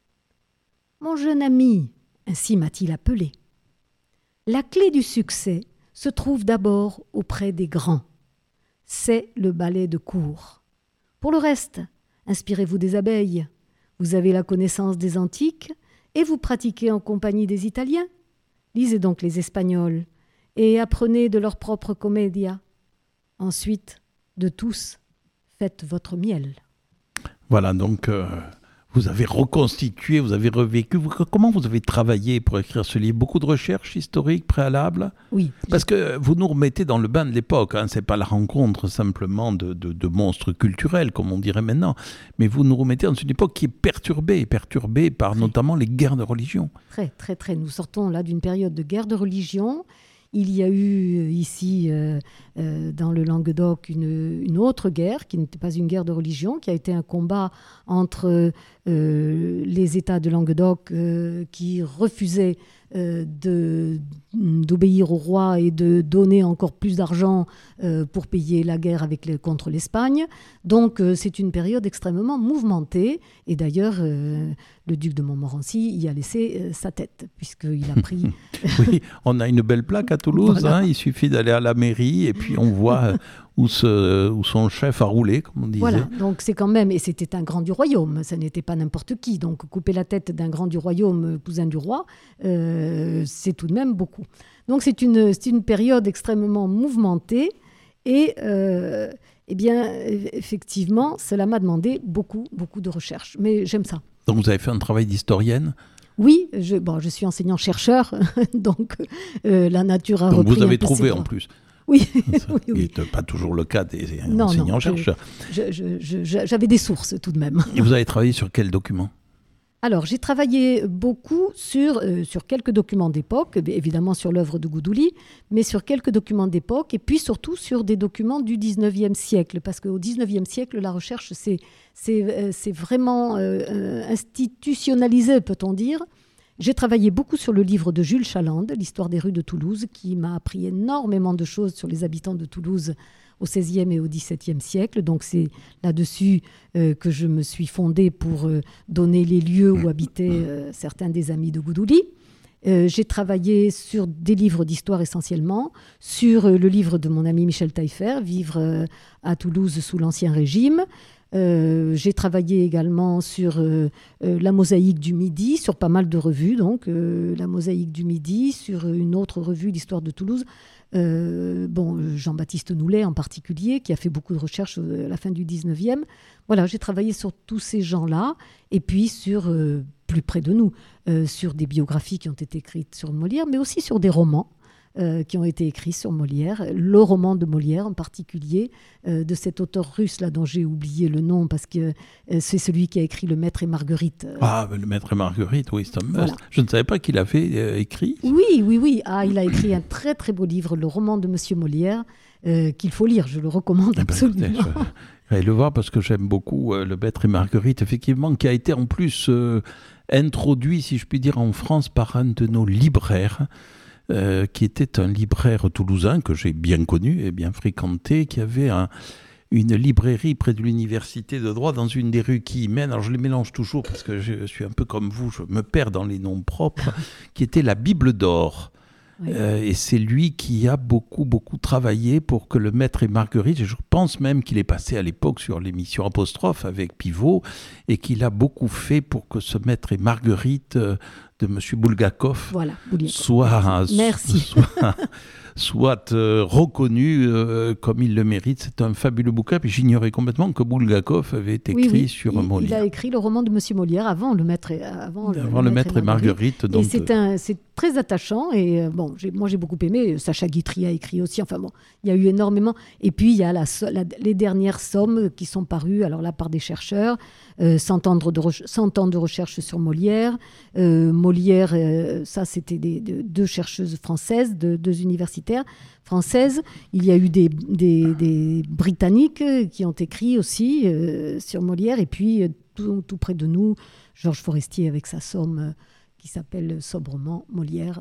B: Mon jeune ami, ainsi m'a-t-il appelé. La clé du succès se trouve d'abord auprès des grands. C'est le ballet de cour. Pour le reste, inspirez-vous des abeilles. Vous avez la connaissance des antiques et vous pratiquez en compagnie des Italiens. Lisez donc les Espagnols et apprenez de leur propre commedia. Ensuite, de tous, faites votre miel. »
A: Voilà, donc vous avez reconstitué, vous avez revécu. Comment vous avez travaillé pour écrire ce livre ? Beaucoup de recherches historiques préalables ?
B: Oui.
A: Parce que vous nous remettez dans le bain de l'époque. Ce n'est pas la rencontre simplement de monstres culturels, comme on dirait maintenant. Mais vous nous remettez dans une époque qui est perturbée par notamment les guerres de religion.
B: Très, très, très. Nous sortons là d'une période de guerre de religion. Il y a eu ici, dans le Languedoc, une autre guerre, qui n'était pas une guerre de religion, qui a été un combat entre les États de Languedoc qui refusaient d'obéir au roi et de donner encore plus d'argent pour payer la guerre contre l'Espagne. Donc c'est une période extrêmement mouvementée. Et d'ailleurs, le duc de Montmorency y a laissé sa tête, puisqu'il a pris...
A: Oui, on a une belle plaque à Toulouse. Voilà. Il suffit d'aller à la mairie et puis on voit où son chef a roulé, comme on disait.
B: Voilà, donc c'est quand même... Et c'était un grand du royaume, ça n'était pas n'importe qui. Donc couper la tête d'un grand du royaume, cousin du roi, c'est tout de même beaucoup. Donc c'est une période extrêmement mouvementée et eh bien, effectivement, cela m'a demandé beaucoup de recherche. Mais j'aime ça.
A: Donc vous avez fait un travail d'historienne ?
B: Oui, je suis enseignant-chercheur, donc la nature a repris un peu.
A: Donc vous avez trouvé en plus.
B: Oui.
A: Ce qui n'est pas toujours le cas des enseignants-chercheurs.
B: J'avais des sources tout de même.
A: Et vous avez travaillé sur quels documents ?
B: Alors, j'ai travaillé beaucoup sur quelques documents d'époque, évidemment sur l'œuvre de Goudouli, mais sur quelques documents d'époque, et puis surtout sur des documents du 19e siècle, parce qu'au 19e siècle, la recherche c'est vraiment institutionnalisé, peut-on dire. J'ai travaillé beaucoup sur le livre de Jules Chalande, l'histoire des rues de Toulouse, qui m'a appris énormément de choses sur les habitants de Toulouse au XVIe et au XVIIe siècle. Donc c'est là-dessus que je me suis fondée pour donner les lieux où habitaient certains des amis de Goudouli. J'ai travaillé sur des livres d'histoire essentiellement, sur le livre de mon ami Michel Taillefer, Vivre à Toulouse sous l'Ancien Régime. J'ai travaillé également sur la Mosaïque du Midi, sur pas mal de revues, donc la Mosaïque du Midi, sur une autre revue, l'Histoire de Toulouse. Jean-Baptiste Noulet en particulier, qui a fait beaucoup de recherches à la fin du 19e. Voilà, j'ai travaillé sur tous ces gens-là, et puis sur, plus près de nous, sur des biographies qui ont été écrites sur Molière, mais aussi sur des romans qui ont été écrits sur Molière. Le roman de Molière en particulier, de cet auteur russe là dont j'ai oublié le nom, parce que c'est celui qui a écrit Le Maître et Marguerite.
A: Le Maître et Marguerite, oui, c'est un must. Voilà. Je ne savais pas qu'il avait écrit.
B: Oui. Il a écrit un très très beau livre, le roman de Monsieur Molière, qu'il faut lire, je le recommande absolument.
A: Écoutez, je vais le voir parce que j'aime beaucoup Le Maître et Marguerite, effectivement, qui a été en plus introduit, si je puis dire, en France par un de nos libraires, qui était un libraire toulousain que j'ai bien connu et bien fréquenté, qui avait une librairie près de l'université de droit dans une des rues qui y mène. Alors je les mélange toujours parce que je suis un peu comme vous, je me perds dans les noms propres, qui était la Bible d'Or. Oui. Et c'est lui qui a beaucoup travaillé pour que le Maître et Marguerite, je pense même qu'il est passé à l'époque sur l'émission Apostrophe avec Pivot, et qu'il a beaucoup fait pour que ce Maître et Marguerite de M. Bulgakov soit reconnu comme il le mérite. C'est un fabuleux bouquin. Puis j'ignorais complètement que Bulgakov avait écrit sur Molière.
B: Il a écrit le roman de M. Molière avant le Maître et
A: Marguerite.
B: Et c'est très attachant. Et moi j'ai beaucoup aimé. Sacha Guitry a écrit aussi. Enfin bon, il y a eu énormément. Et puis il y a les dernières sommes qui sont parues, alors là par des chercheurs, 100 ans de recherche sur Molière. Molière, ça c'était deux chercheuses françaises, deux universitaires françaises. Il y a eu des Britanniques qui ont écrit aussi sur Molière. Et puis tout près de nous, Georges Forestier avec sa somme qui s'appelle sobrement Molière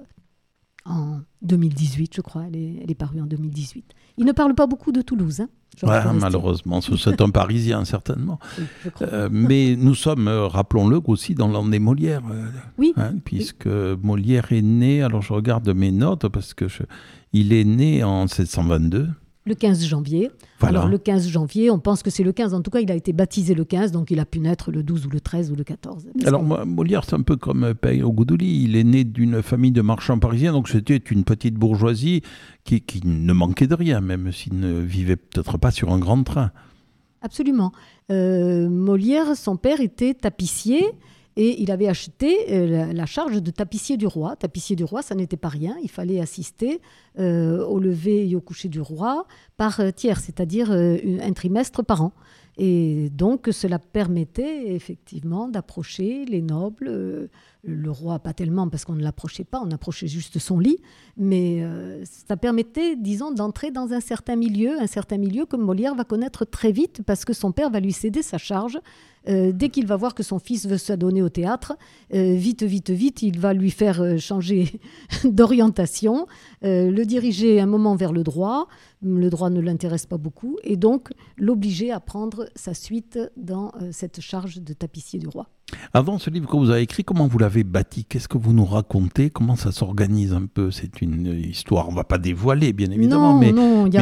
B: en 2018, je crois. Elle est parue en 2018. Il ne parle pas beaucoup de Toulouse, hein,
A: malheureusement, c'est un Parisien certainement. Oui, je crois. Mais nous sommes, rappelons-le, aussi dans l'année Molière.
B: Oui.
A: Puisque Molière est né, alors je regarde mes notes, parce que il est né en 1722.
B: Le 15 janvier.
A: Voilà.
B: Alors le 15 janvier, on pense que c'est le 15. En tout cas, il a été baptisé le 15, donc il a pu naître le 12 ou le 13 ou le 14.
A: Alors Molière, c'est un peu comme Peyo Goudouli. Il est né d'une famille de marchands parisiens, donc c'était une petite bourgeoisie qui ne manquait de rien, même s'il ne vivait peut-être pas sur un grand train.
B: Absolument. Molière, son père était tapissier. Et il avait acheté la charge de tapissier du roi. Tapissier du roi, ça n'était pas rien. Il fallait assister au lever et au coucher du roi par tiers, c'est-à-dire un trimestre par an. Et donc, cela permettait effectivement d'approcher les nobles. Le roi, pas tellement, parce qu'on ne l'approchait pas, on approchait juste son lit. Mais ça permettait, disons, d'entrer dans un certain milieu que Molière va connaître très vite, parce que son père va lui céder sa charge. Dès qu'il va voir que son fils veut s'adonner au théâtre, vite, il va lui faire changer d'orientation, le diriger un moment vers le droit. Le droit ne l'intéresse pas beaucoup, et donc l'obliger à prendre sa suite dans cette charge de tapissier du roi.
A: Avant ce livre que vous avez écrit, comment vous l'avez bâti? Qu'est-ce que vous nous racontez? Comment ça s'organise un peu? C'est une histoire, on ne va pas dévoiler, bien évidemment.
B: Non, il n'y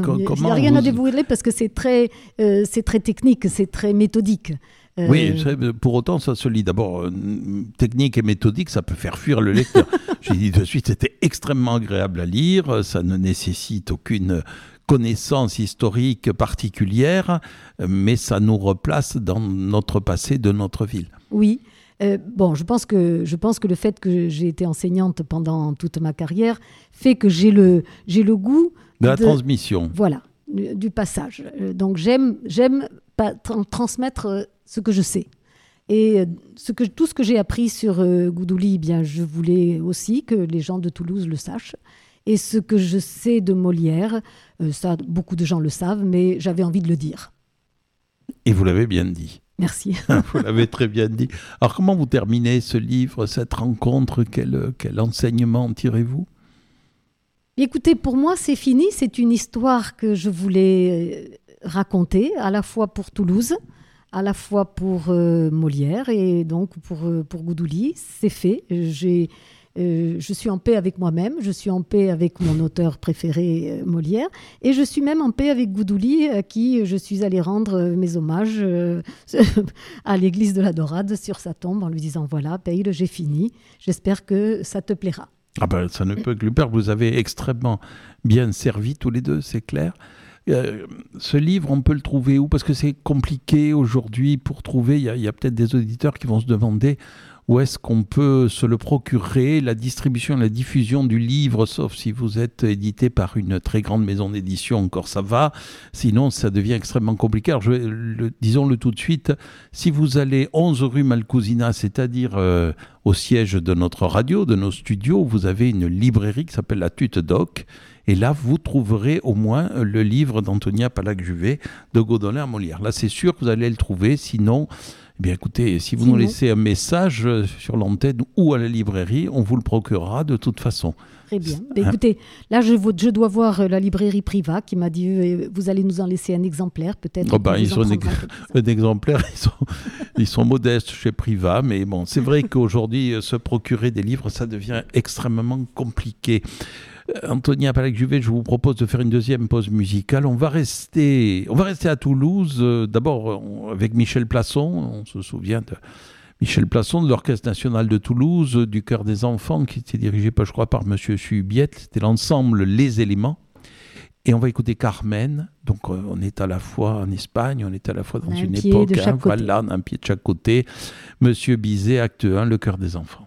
B: a rien à dévoiler, parce que c'est très technique, c'est très méthodique.
A: Oui, pour autant, ça se lit. D'abord, technique et méthodique, ça peut faire fuir le lecteur. J'ai dit de suite, c'était extrêmement agréable à lire, ça ne nécessite aucune connaissance historique particulière, mais ça nous replace dans notre passé de notre ville.
B: Oui. Je pense que le fait que j'ai été enseignante pendant toute ma carrière fait que j'ai le goût
A: de la transmission.
B: Voilà, du passage. Donc j'aime transmettre ce que je sais. Et tout ce que j'ai appris sur Goudouli, je voulais aussi que les gens de Toulouse le sachent. Et ce que je sais de Molière, ça, beaucoup de gens le savent, mais j'avais envie de le dire.
A: Et vous l'avez bien dit.
B: Merci.
A: Vous l'avez très bien dit. Alors, comment vous terminez ce livre, cette rencontre? Quel enseignement tirez-vous?
B: Écoutez, pour moi, c'est fini. C'est une histoire que je voulais raconter, à la fois pour Toulouse, à la fois pour Molière et donc pour Goudouli. C'est fait. Je suis en paix avec moi-même, je suis en paix avec mon auteur préféré, Molière, et je suis même en paix avec Goudouli, à qui je suis allée rendre mes hommages à l'église de la Dorade sur sa tombe, en lui disant « Voilà, Peyle, j'ai fini, j'espère que ça te plaira ».
A: Ah ben, ça ne peut que lui plaire, vous avez extrêmement bien servi tous les deux, c'est clair. Ce livre, on peut le trouver où? Parce que c'est compliqué aujourd'hui pour trouver, il y a peut-être des auditeurs qui vont se demander où est-ce qu'on peut se le procurer, la distribution, la diffusion du livre, sauf si vous êtes édité par une très grande maison d'édition, encore ça va, sinon ça devient extrêmement compliqué. Alors disons-le tout de suite, si vous allez 11 rue Malcousina, c'est-à-dire au siège de notre radio, de nos studios, vous avez une librairie qui s'appelle la Tutte Doc, et là vous trouverez au moins le livre d'Antonia Palac-Juvet de Godolin à Molière. Là c'est sûr que vous allez le trouver, sinon Eh bien, écoutez, si vous
B: Sinon,
A: nous laissez un message sur l'antenne ou à la librairie, on vous le procurera de toute façon.
B: très bien. Écoutez, là, je dois voir la librairie Priva qui m'a dit vous allez nous en laisser un exemplaire, peut-être.
A: Ils sont un exemplaire, ils sont modestes chez Priva, mais bon, c'est vrai qu'aujourd'hui, se procurer des livres, ça devient extrêmement compliqué. Antonia Palak-Juvet, je vous propose de faire une deuxième pause musicale. On va rester à Toulouse, d'abord avec Michel Plasson. On se souvient de Michel Plasson de l'Orchestre National de Toulouse, du Chœur des Enfants, qui était dirigé, je crois, par Monsieur Subiette. C'était l'ensemble Les Éléments. Et on va écouter Carmen. Donc on est à la fois en Espagne, on est à la fois dans une époque, voilà, un pied de chaque côté. Monsieur Bizet, acte 1, Le Chœur des Enfants.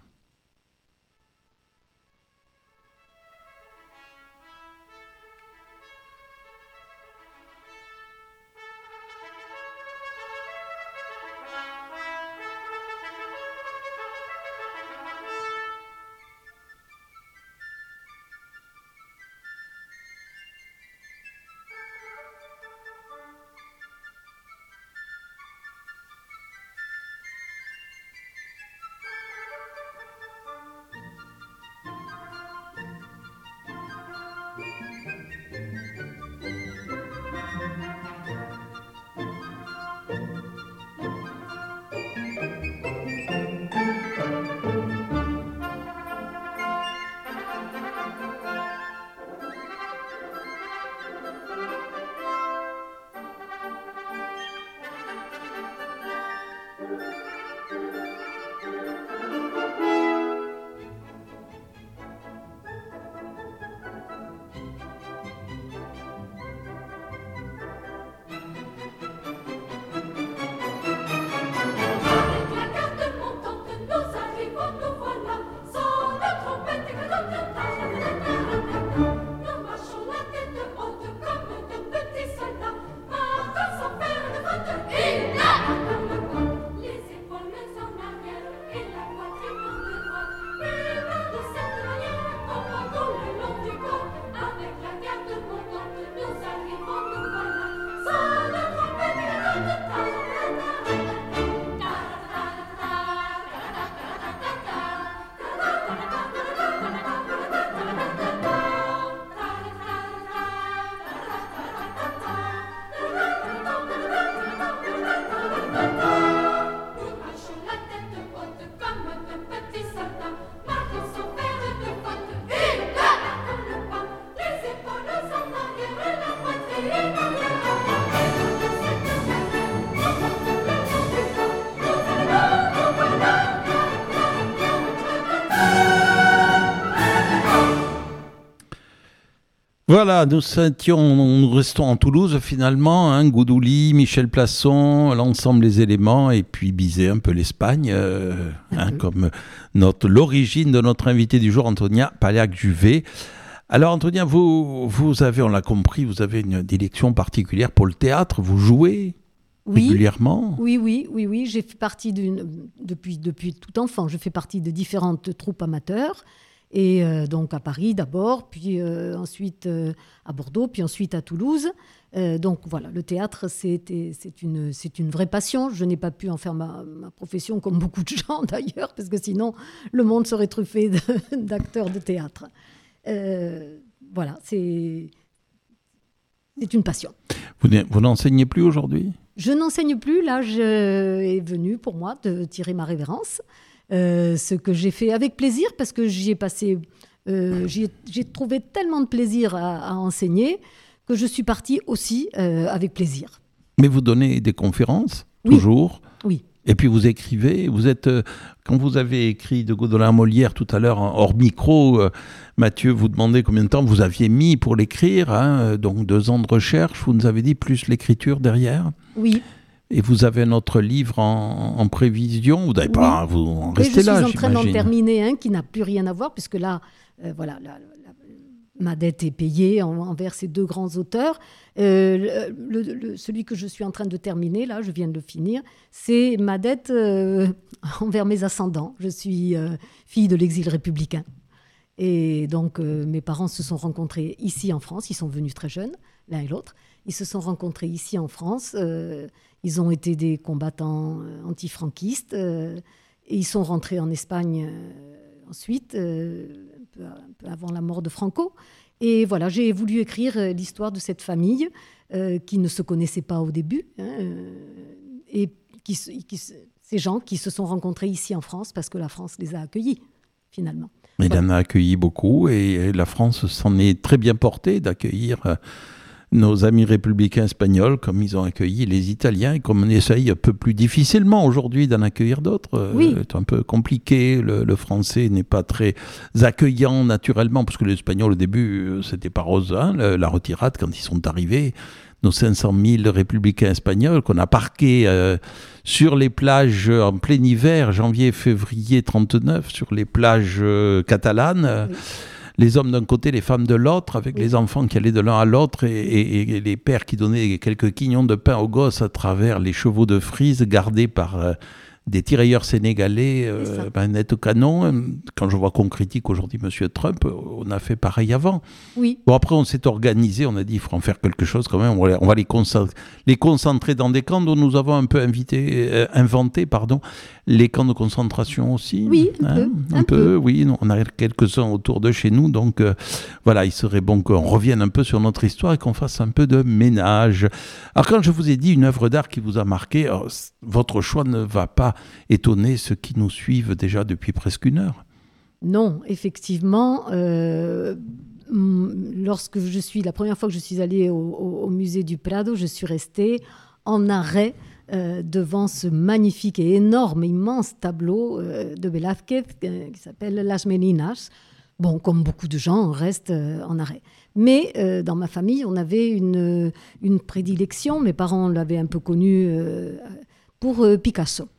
A: Voilà, nous restons en Toulouse finalement, hein, Goudouli, Michel Plasson, l'ensemble des éléments, et puis Bizet, un peu l'Espagne, comme l'origine de notre invité du jour, Antonia Palak-Juvet. Alors Antonia, vous avez, on l'a compris, vous avez une dilection particulière pour le théâtre, vous jouez régulièrement.
B: Oui, j'ai fait partie depuis tout enfant, je fais partie de différentes troupes amateurs. Et donc à Paris d'abord, puis ensuite à Bordeaux, puis ensuite à Toulouse. Donc voilà, le théâtre, c'est une vraie passion. Je n'ai pas pu en faire ma profession comme beaucoup de gens d'ailleurs, parce que sinon le monde serait truffé d'acteurs de théâtre. Voilà, c'est une passion.
A: Vous n'enseignez plus aujourd'hui ?
B: Je n'enseigne plus, l'âge est venu pour moi de tirer ma révérence. Ce que j'ai fait avec plaisir, parce que j'y ai passé, j'ai trouvé tellement de plaisir à enseigner que je suis partie aussi avec plaisir.
A: Mais vous donnez des conférences, toujours ?
B: Oui.
A: Et puis vous écrivez, quand vous avez écrit de Godolin à Molière tout à l'heure, hors micro, Mathieu vous demandait combien de temps vous aviez mis pour l'écrire, hein, donc 2 ans de recherche, vous nous avez dit, plus l'écriture derrière ?
B: Oui.
A: Et vous avez un autre livre en prévision, vous n'avez pas, vous en restez là, j'imagine.
B: Je suis en train d'en terminer un qui n'a plus rien à voir, puisque là, voilà, ma dette est payée envers ces 2 grands auteurs. Celui que je suis en train de terminer, là, je viens de le finir, c'est ma dette envers mes ascendants. Je suis fille de l'exil républicain. Et donc, mes parents se sont rencontrés ici en France. Ils sont venus très jeunes, l'un et l'autre. Ils se sont rencontrés ici en France. Ils ont été des combattants antifranquistes. Et ils sont rentrés en Espagne ensuite, un peu avant la mort de Franco. Et voilà, j'ai voulu écrire l'histoire de cette famille qui ne se connaissait pas au début. Et ces gens qui se sont rencontrés ici en France parce que la France les a accueillis, finalement.
A: Il en a accueilli beaucoup et la France s'en est très bien portée d'accueillir nos amis républicains espagnols comme ils ont accueilli les Italiens et comme on essaye un peu plus difficilement aujourd'hui d'en accueillir d'autres.
B: Oui.
A: C'est un peu compliqué, le français n'est pas très accueillant naturellement parce que l'espagnol au début c'était pas rose, hein, la retirade quand ils sont arrivés. Nos 500 000 républicains espagnols qu'on a parqués sur les plages en plein hiver, janvier-février 1939, sur les plages catalanes. Oui. Les hommes d'un côté, les femmes de l'autre, avec les enfants qui allaient de l'un à l'autre et les pères qui donnaient quelques quignons de pain aux gosses à travers les chevaux de frise gardés par des tirailleurs sénégalais net au canon. Quand je vois qu'on critique aujourd'hui M. Trump, on a fait pareil avant.
B: Oui.
A: Bon, après, on s'est organisé, on a dit qu'il faut en faire quelque chose quand même. On va les concentrer dans des camps dont nous avons un peu inventé les camps de concentration aussi.
B: Oui,
A: un peu. Oui, on a quelques-uns autour de chez nous. Donc, voilà, il serait bon qu'on revienne un peu sur notre histoire et qu'on fasse un peu de ménage. Alors, quand je vous ai dit une œuvre d'art qui vous a marqué, votre choix ne va pas étonner ceux qui nous suivent déjà depuis presque une heure.
B: Non, effectivement, la première fois que je suis allée au musée du Prado, je suis restée en arrêt devant ce magnifique et énorme, immense tableau de Velázquez qui s'appelle Las Meninas. Bon, comme beaucoup de gens, on reste en arrêt. Mais dans ma famille, on avait une prédilection. Mes parents l'avaient un peu connu pour Picasso.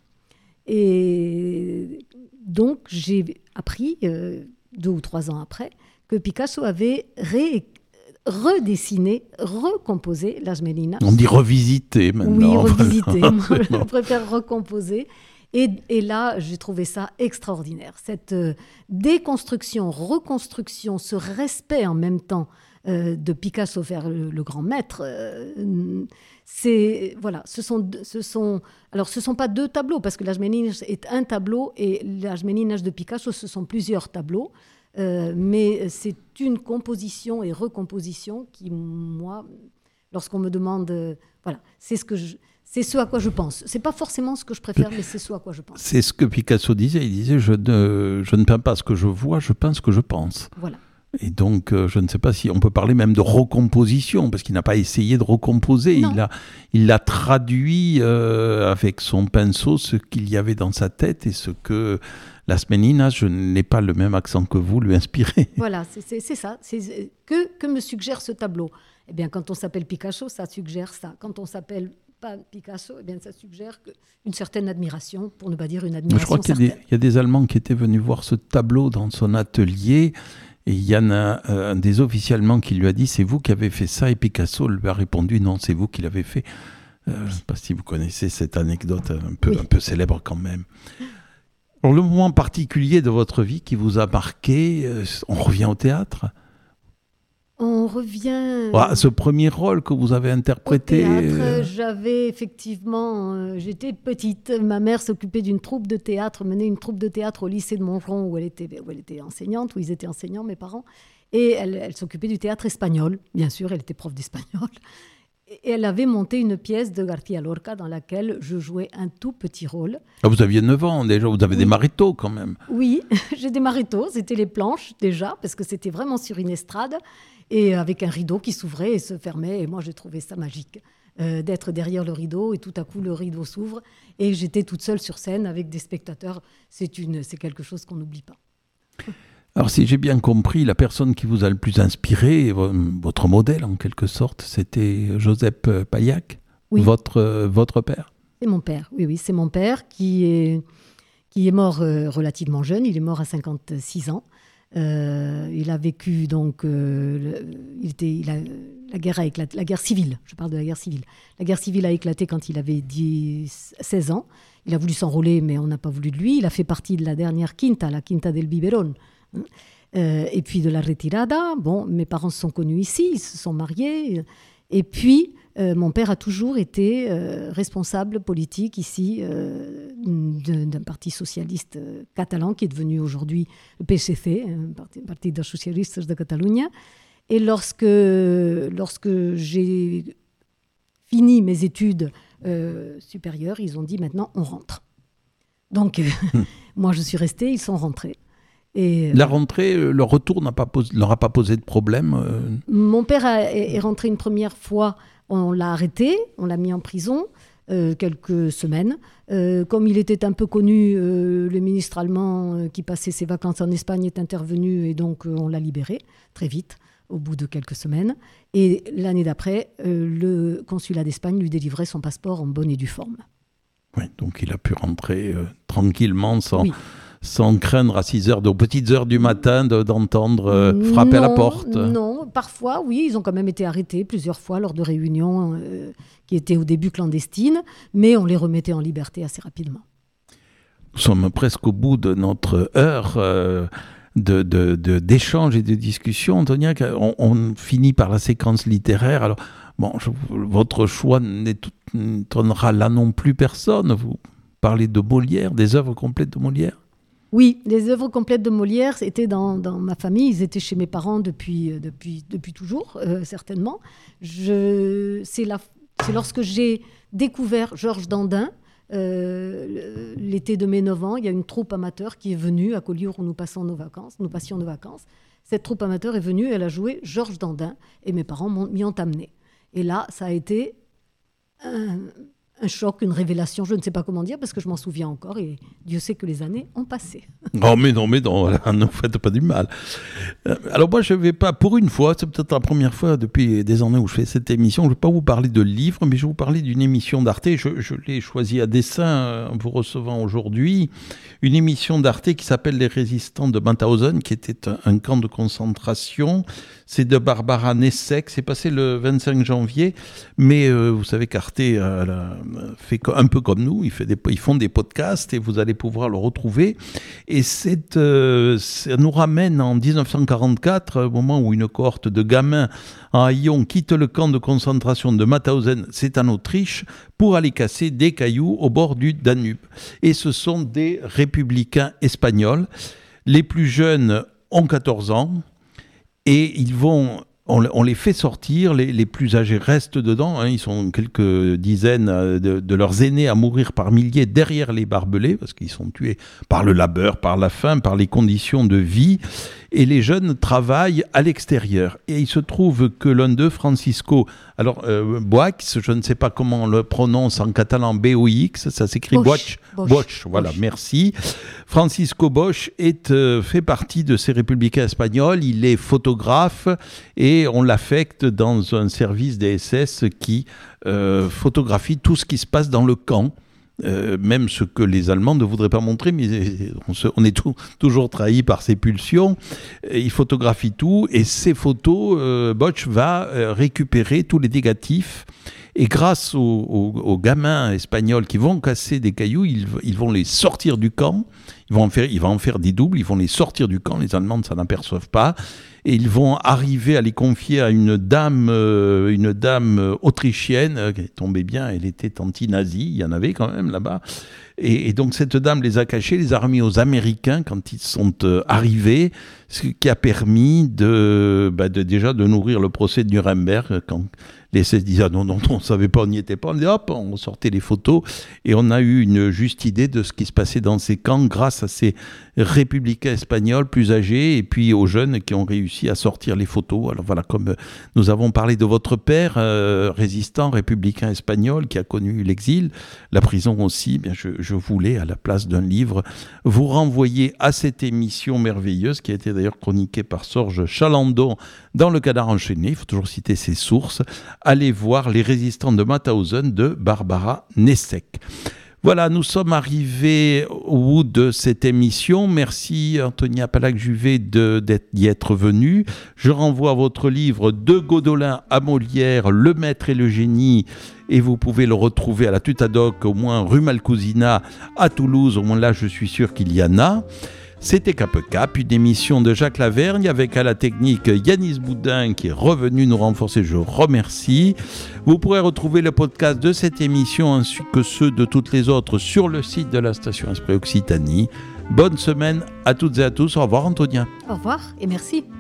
B: Et donc, j'ai appris, 2 ou 3 ans après, que Picasso avait redessiné, recomposé Las Meninas.
A: On dit revisiter maintenant.
B: Oui, revisiter. Je préfère recomposer. Et là, j'ai trouvé ça extraordinaire. Cette déconstruction, reconstruction, ce respect en même temps de Picasso vers le grand maître, ce sont pas 2 tableaux, parce que Las Meninas est un tableau et Las Meninas de Picasso, ce sont plusieurs tableaux. Mais c'est une composition et recomposition qui, moi, lorsqu'on me demande, c'est ce à quoi je pense. C'est pas forcément ce que je préfère, mais c'est ce à quoi je pense. C'est
A: ce que Picasso disait. Il disait je ne peins pas ce que je vois, je peins ce que je pense.
B: Voilà.
A: Et donc, je ne sais pas si on peut parler même de recomposition, parce qu'il n'a pas essayé de recomposer. Il a traduit avec son pinceau ce qu'il y avait dans sa tête et ce que Las Meninas, je n'ai pas le même accent que vous, lui inspirait.
B: Voilà, c'est ça. Que me suggère ce tableau ? Eh bien, quand on s'appelle Picasso, ça suggère ça. Quand on s'appelle pas Picasso, eh bien, ça suggère une certaine admiration, pour ne pas dire une admiration.
A: Je crois qu'il y a des Allemands qui étaient venus voir ce tableau dans son atelier. Et il y en a un des officiers allemands qui lui a dit « C'est vous qui avez fait ça ?» Et Picasso lui a répondu « Non, c'est vous qui l'avez fait. » Je ne sais pas si vous connaissez cette anecdote un peu célèbre quand même. Alors, le moment particulier de votre vie qui vous a marqué, on revient au théâtre ?
B: On revient...
A: Ce premier rôle que vous avez interprété...
B: Au théâtre, j'avais effectivement... j'étais petite. Ma mère s'occupait d'une troupe de théâtre, menait une troupe de théâtre au lycée de Montgeron où elle était enseignante, où ils étaient enseignants, mes parents. Et elle s'occupait du théâtre espagnol. Bien sûr, elle était prof d'espagnol. Et elle avait monté une pièce de García Lorca dans laquelle je jouais un tout petit rôle.
A: Vous aviez 9 ans déjà, vous avez démarré tôt quand même.
B: Oui, j'ai démarré tôt. C'était les planches déjà, parce que c'était vraiment sur une estrade. Et avec un rideau qui s'ouvrait et se fermait. Et moi, j'ai trouvé ça magique d'être derrière le rideau. Et tout à coup, le rideau s'ouvre. Et j'étais toute seule sur scène avec des spectateurs. C'est quelque chose qu'on n'oublie pas.
A: Alors, si j'ai bien compris, la personne qui vous a le plus inspiré, votre modèle en quelque sorte, c'était Joseph Paillac,
B: oui.
A: Votre père.
B: C'est mon père, oui, c'est mon père qui est mort relativement jeune. Il est mort à 56 ans. Il a vécu donc la guerre a éclaté, la guerre civile. Je parle de la guerre civile. La guerre civile a éclaté quand il avait 16 ans. Il a voulu s'enrôler, mais on n'a pas voulu de lui. Il a fait partie de la dernière quinta, la Quinta del Biberón. et puis de la retirada. Bon, mes parents se sont connus ici, ils se sont mariés. Et puis, mon père a toujours été responsable politique ici d'un parti socialiste catalan qui est devenu aujourd'hui le PSC, Parti dels Socialistes de Catalunya. Et lorsque j'ai fini mes études supérieures, ils ont dit maintenant on rentre. Donc moi je suis restée, ils sont rentrés. Et,
A: la rentrée, le retour leur a pas posé de problème
B: Mon père est rentré une première fois, on l'a arrêté, on l'a mis en prison quelques semaines. Comme il était un peu connu, le ministre allemand qui passait ses vacances en Espagne est intervenu et donc on l'a libéré très vite, au bout de quelques semaines. Et l'année d'après, le consulat d'Espagne lui délivrait son passeport en bonne et due forme.
A: Oui, donc il a pu rentrer tranquillement sans craindre à 6 heures, aux petites heures du matin d'entendre frapper à la porte.
B: Non, parfois, oui, ils ont quand même été arrêtés plusieurs fois lors de réunions qui étaient au début clandestines, mais on les remettait en liberté assez rapidement.
A: Nous sommes presque au bout de notre heure d'échange et de discussion. Antonia, on finit par la séquence littéraire. Alors, bon, votre choix n'étonnera là non plus personne. Vous parlez de Molière, des œuvres complètes de Molière.
B: Oui, les œuvres complètes de Molière étaient dans ma famille. Ils étaient chez mes parents depuis toujours, certainement. C'est lorsque j'ai découvert Georges Dandin, l'été de mai 9 ans, il y a une troupe amateur qui est venue à Collioure où nous passions nos vacances. Cette troupe amateur est venue, elle a joué Georges Dandin et mes parents m'y ont amené. Et là, ça a été un choc, une révélation, je ne sais pas comment dire, parce que je m'en souviens encore et Dieu sait que les années ont passé.
A: Oh mais non, ne faites pas du mal. Alors moi je ne vais pas, pour une fois, c'est peut-être la première fois depuis des années où je fais cette émission, je ne vais pas vous parler de livres, mais je vais vous parler d'une émission d'Arte. Je l'ai choisie à dessein en vous recevant aujourd'hui, une émission d'Arte qui s'appelle Les Résistants de Mauthausen, qui était un camp de concentration. C'est de Barbara Nessek, c'est passé le 25 janvier, mais vous savez qu'Arte fait un peu comme nous, ils font des podcasts et vous allez pouvoir le retrouver. Et ça nous ramène en 1944, au moment où une cohorte de gamins en haillons quitte le camp de concentration de Mauthausen, c'est en Autriche, pour aller casser des cailloux au bord du Danube. Et ce sont des républicains espagnols. Les plus jeunes ont 14 ans. Et on les fait sortir, les plus âgés restent dedans, ils sont quelques dizaines de leurs aînés à mourir par milliers derrière les barbelés, parce qu'ils sont tués par le labeur, par la faim, par les conditions de vie, et les jeunes travaillent à l'extérieur. Et il se trouve que l'un d'eux, Francisco, Boix, je ne sais pas comment on le prononce en catalan, B-O-X, ça s'écrit Bosch, voilà, merci. Francisco Bosch fait partie de ces républicains espagnols, il est photographe et on l'affecte dans un service des SS qui photographie tout ce qui se passe dans le camp. Même ce que les Allemands ne voudraient pas montrer, mais on est toujours trahi par ses pulsions. Il photographie tout, et ces photos, Bosch va récupérer tous les négatifs, et grâce aux gamins espagnols qui vont casser des cailloux, ils vont les sortir du camp, il va en faire des doubles, ils vont les sortir du camp, les Allemands ne s'en aperçoivent pas, et ils vont arriver à les confier à une dame autrichienne qui est tombée bien, elle était anti-nazie, il y en avait quand même là-bas, et donc cette dame les a cachés, les a remis aux Américains quand ils sont arrivés, ce qui a permis déjà de nourrir le procès de Nuremberg, quand les SS disaient « non, on ne savait pas, on n'y était pas », on dit hop, on sortait les photos, et on a eu une juste idée de ce qui se passait dans ces camps grâce à ces républicains espagnols plus âgés, et puis aux jeunes qui ont réussi à sortir les photos. Alors voilà, comme nous avons parlé de votre père, résistant républicain espagnol, qui a connu l'exil, la prison aussi, bien je voulais, à la place d'un livre, vous renvoyer à cette émission merveilleuse, qui a été d'ailleurs chroniquée par Sorge Chalandon dans Le Canard enchaîné, il faut toujours citer ses sources. Allez voir Les Résistants de Mauthausen de Barbara Nessek. Voilà, nous sommes arrivés au bout de cette émission. Merci Antonia Palac-Juvet d'y être venue. Je renvoie à votre livre De Godolin à Molière, Le Maître et le Génie, et vous pouvez le retrouver à la Tutadoc, au moins rue Malcousina à Toulouse, au moins là je suis sûr qu'il y en a. C'était Cap Cap, une émission de Jacques Lavergne avec à la technique Yanis Boudin qui est revenu nous renforcer, je remercie. Vous pourrez retrouver le podcast de cette émission ainsi que ceux de toutes les autres sur le site de la station Esprit Occitanie. Bonne semaine à toutes et à tous. Au revoir Antonia.
B: Au revoir et merci.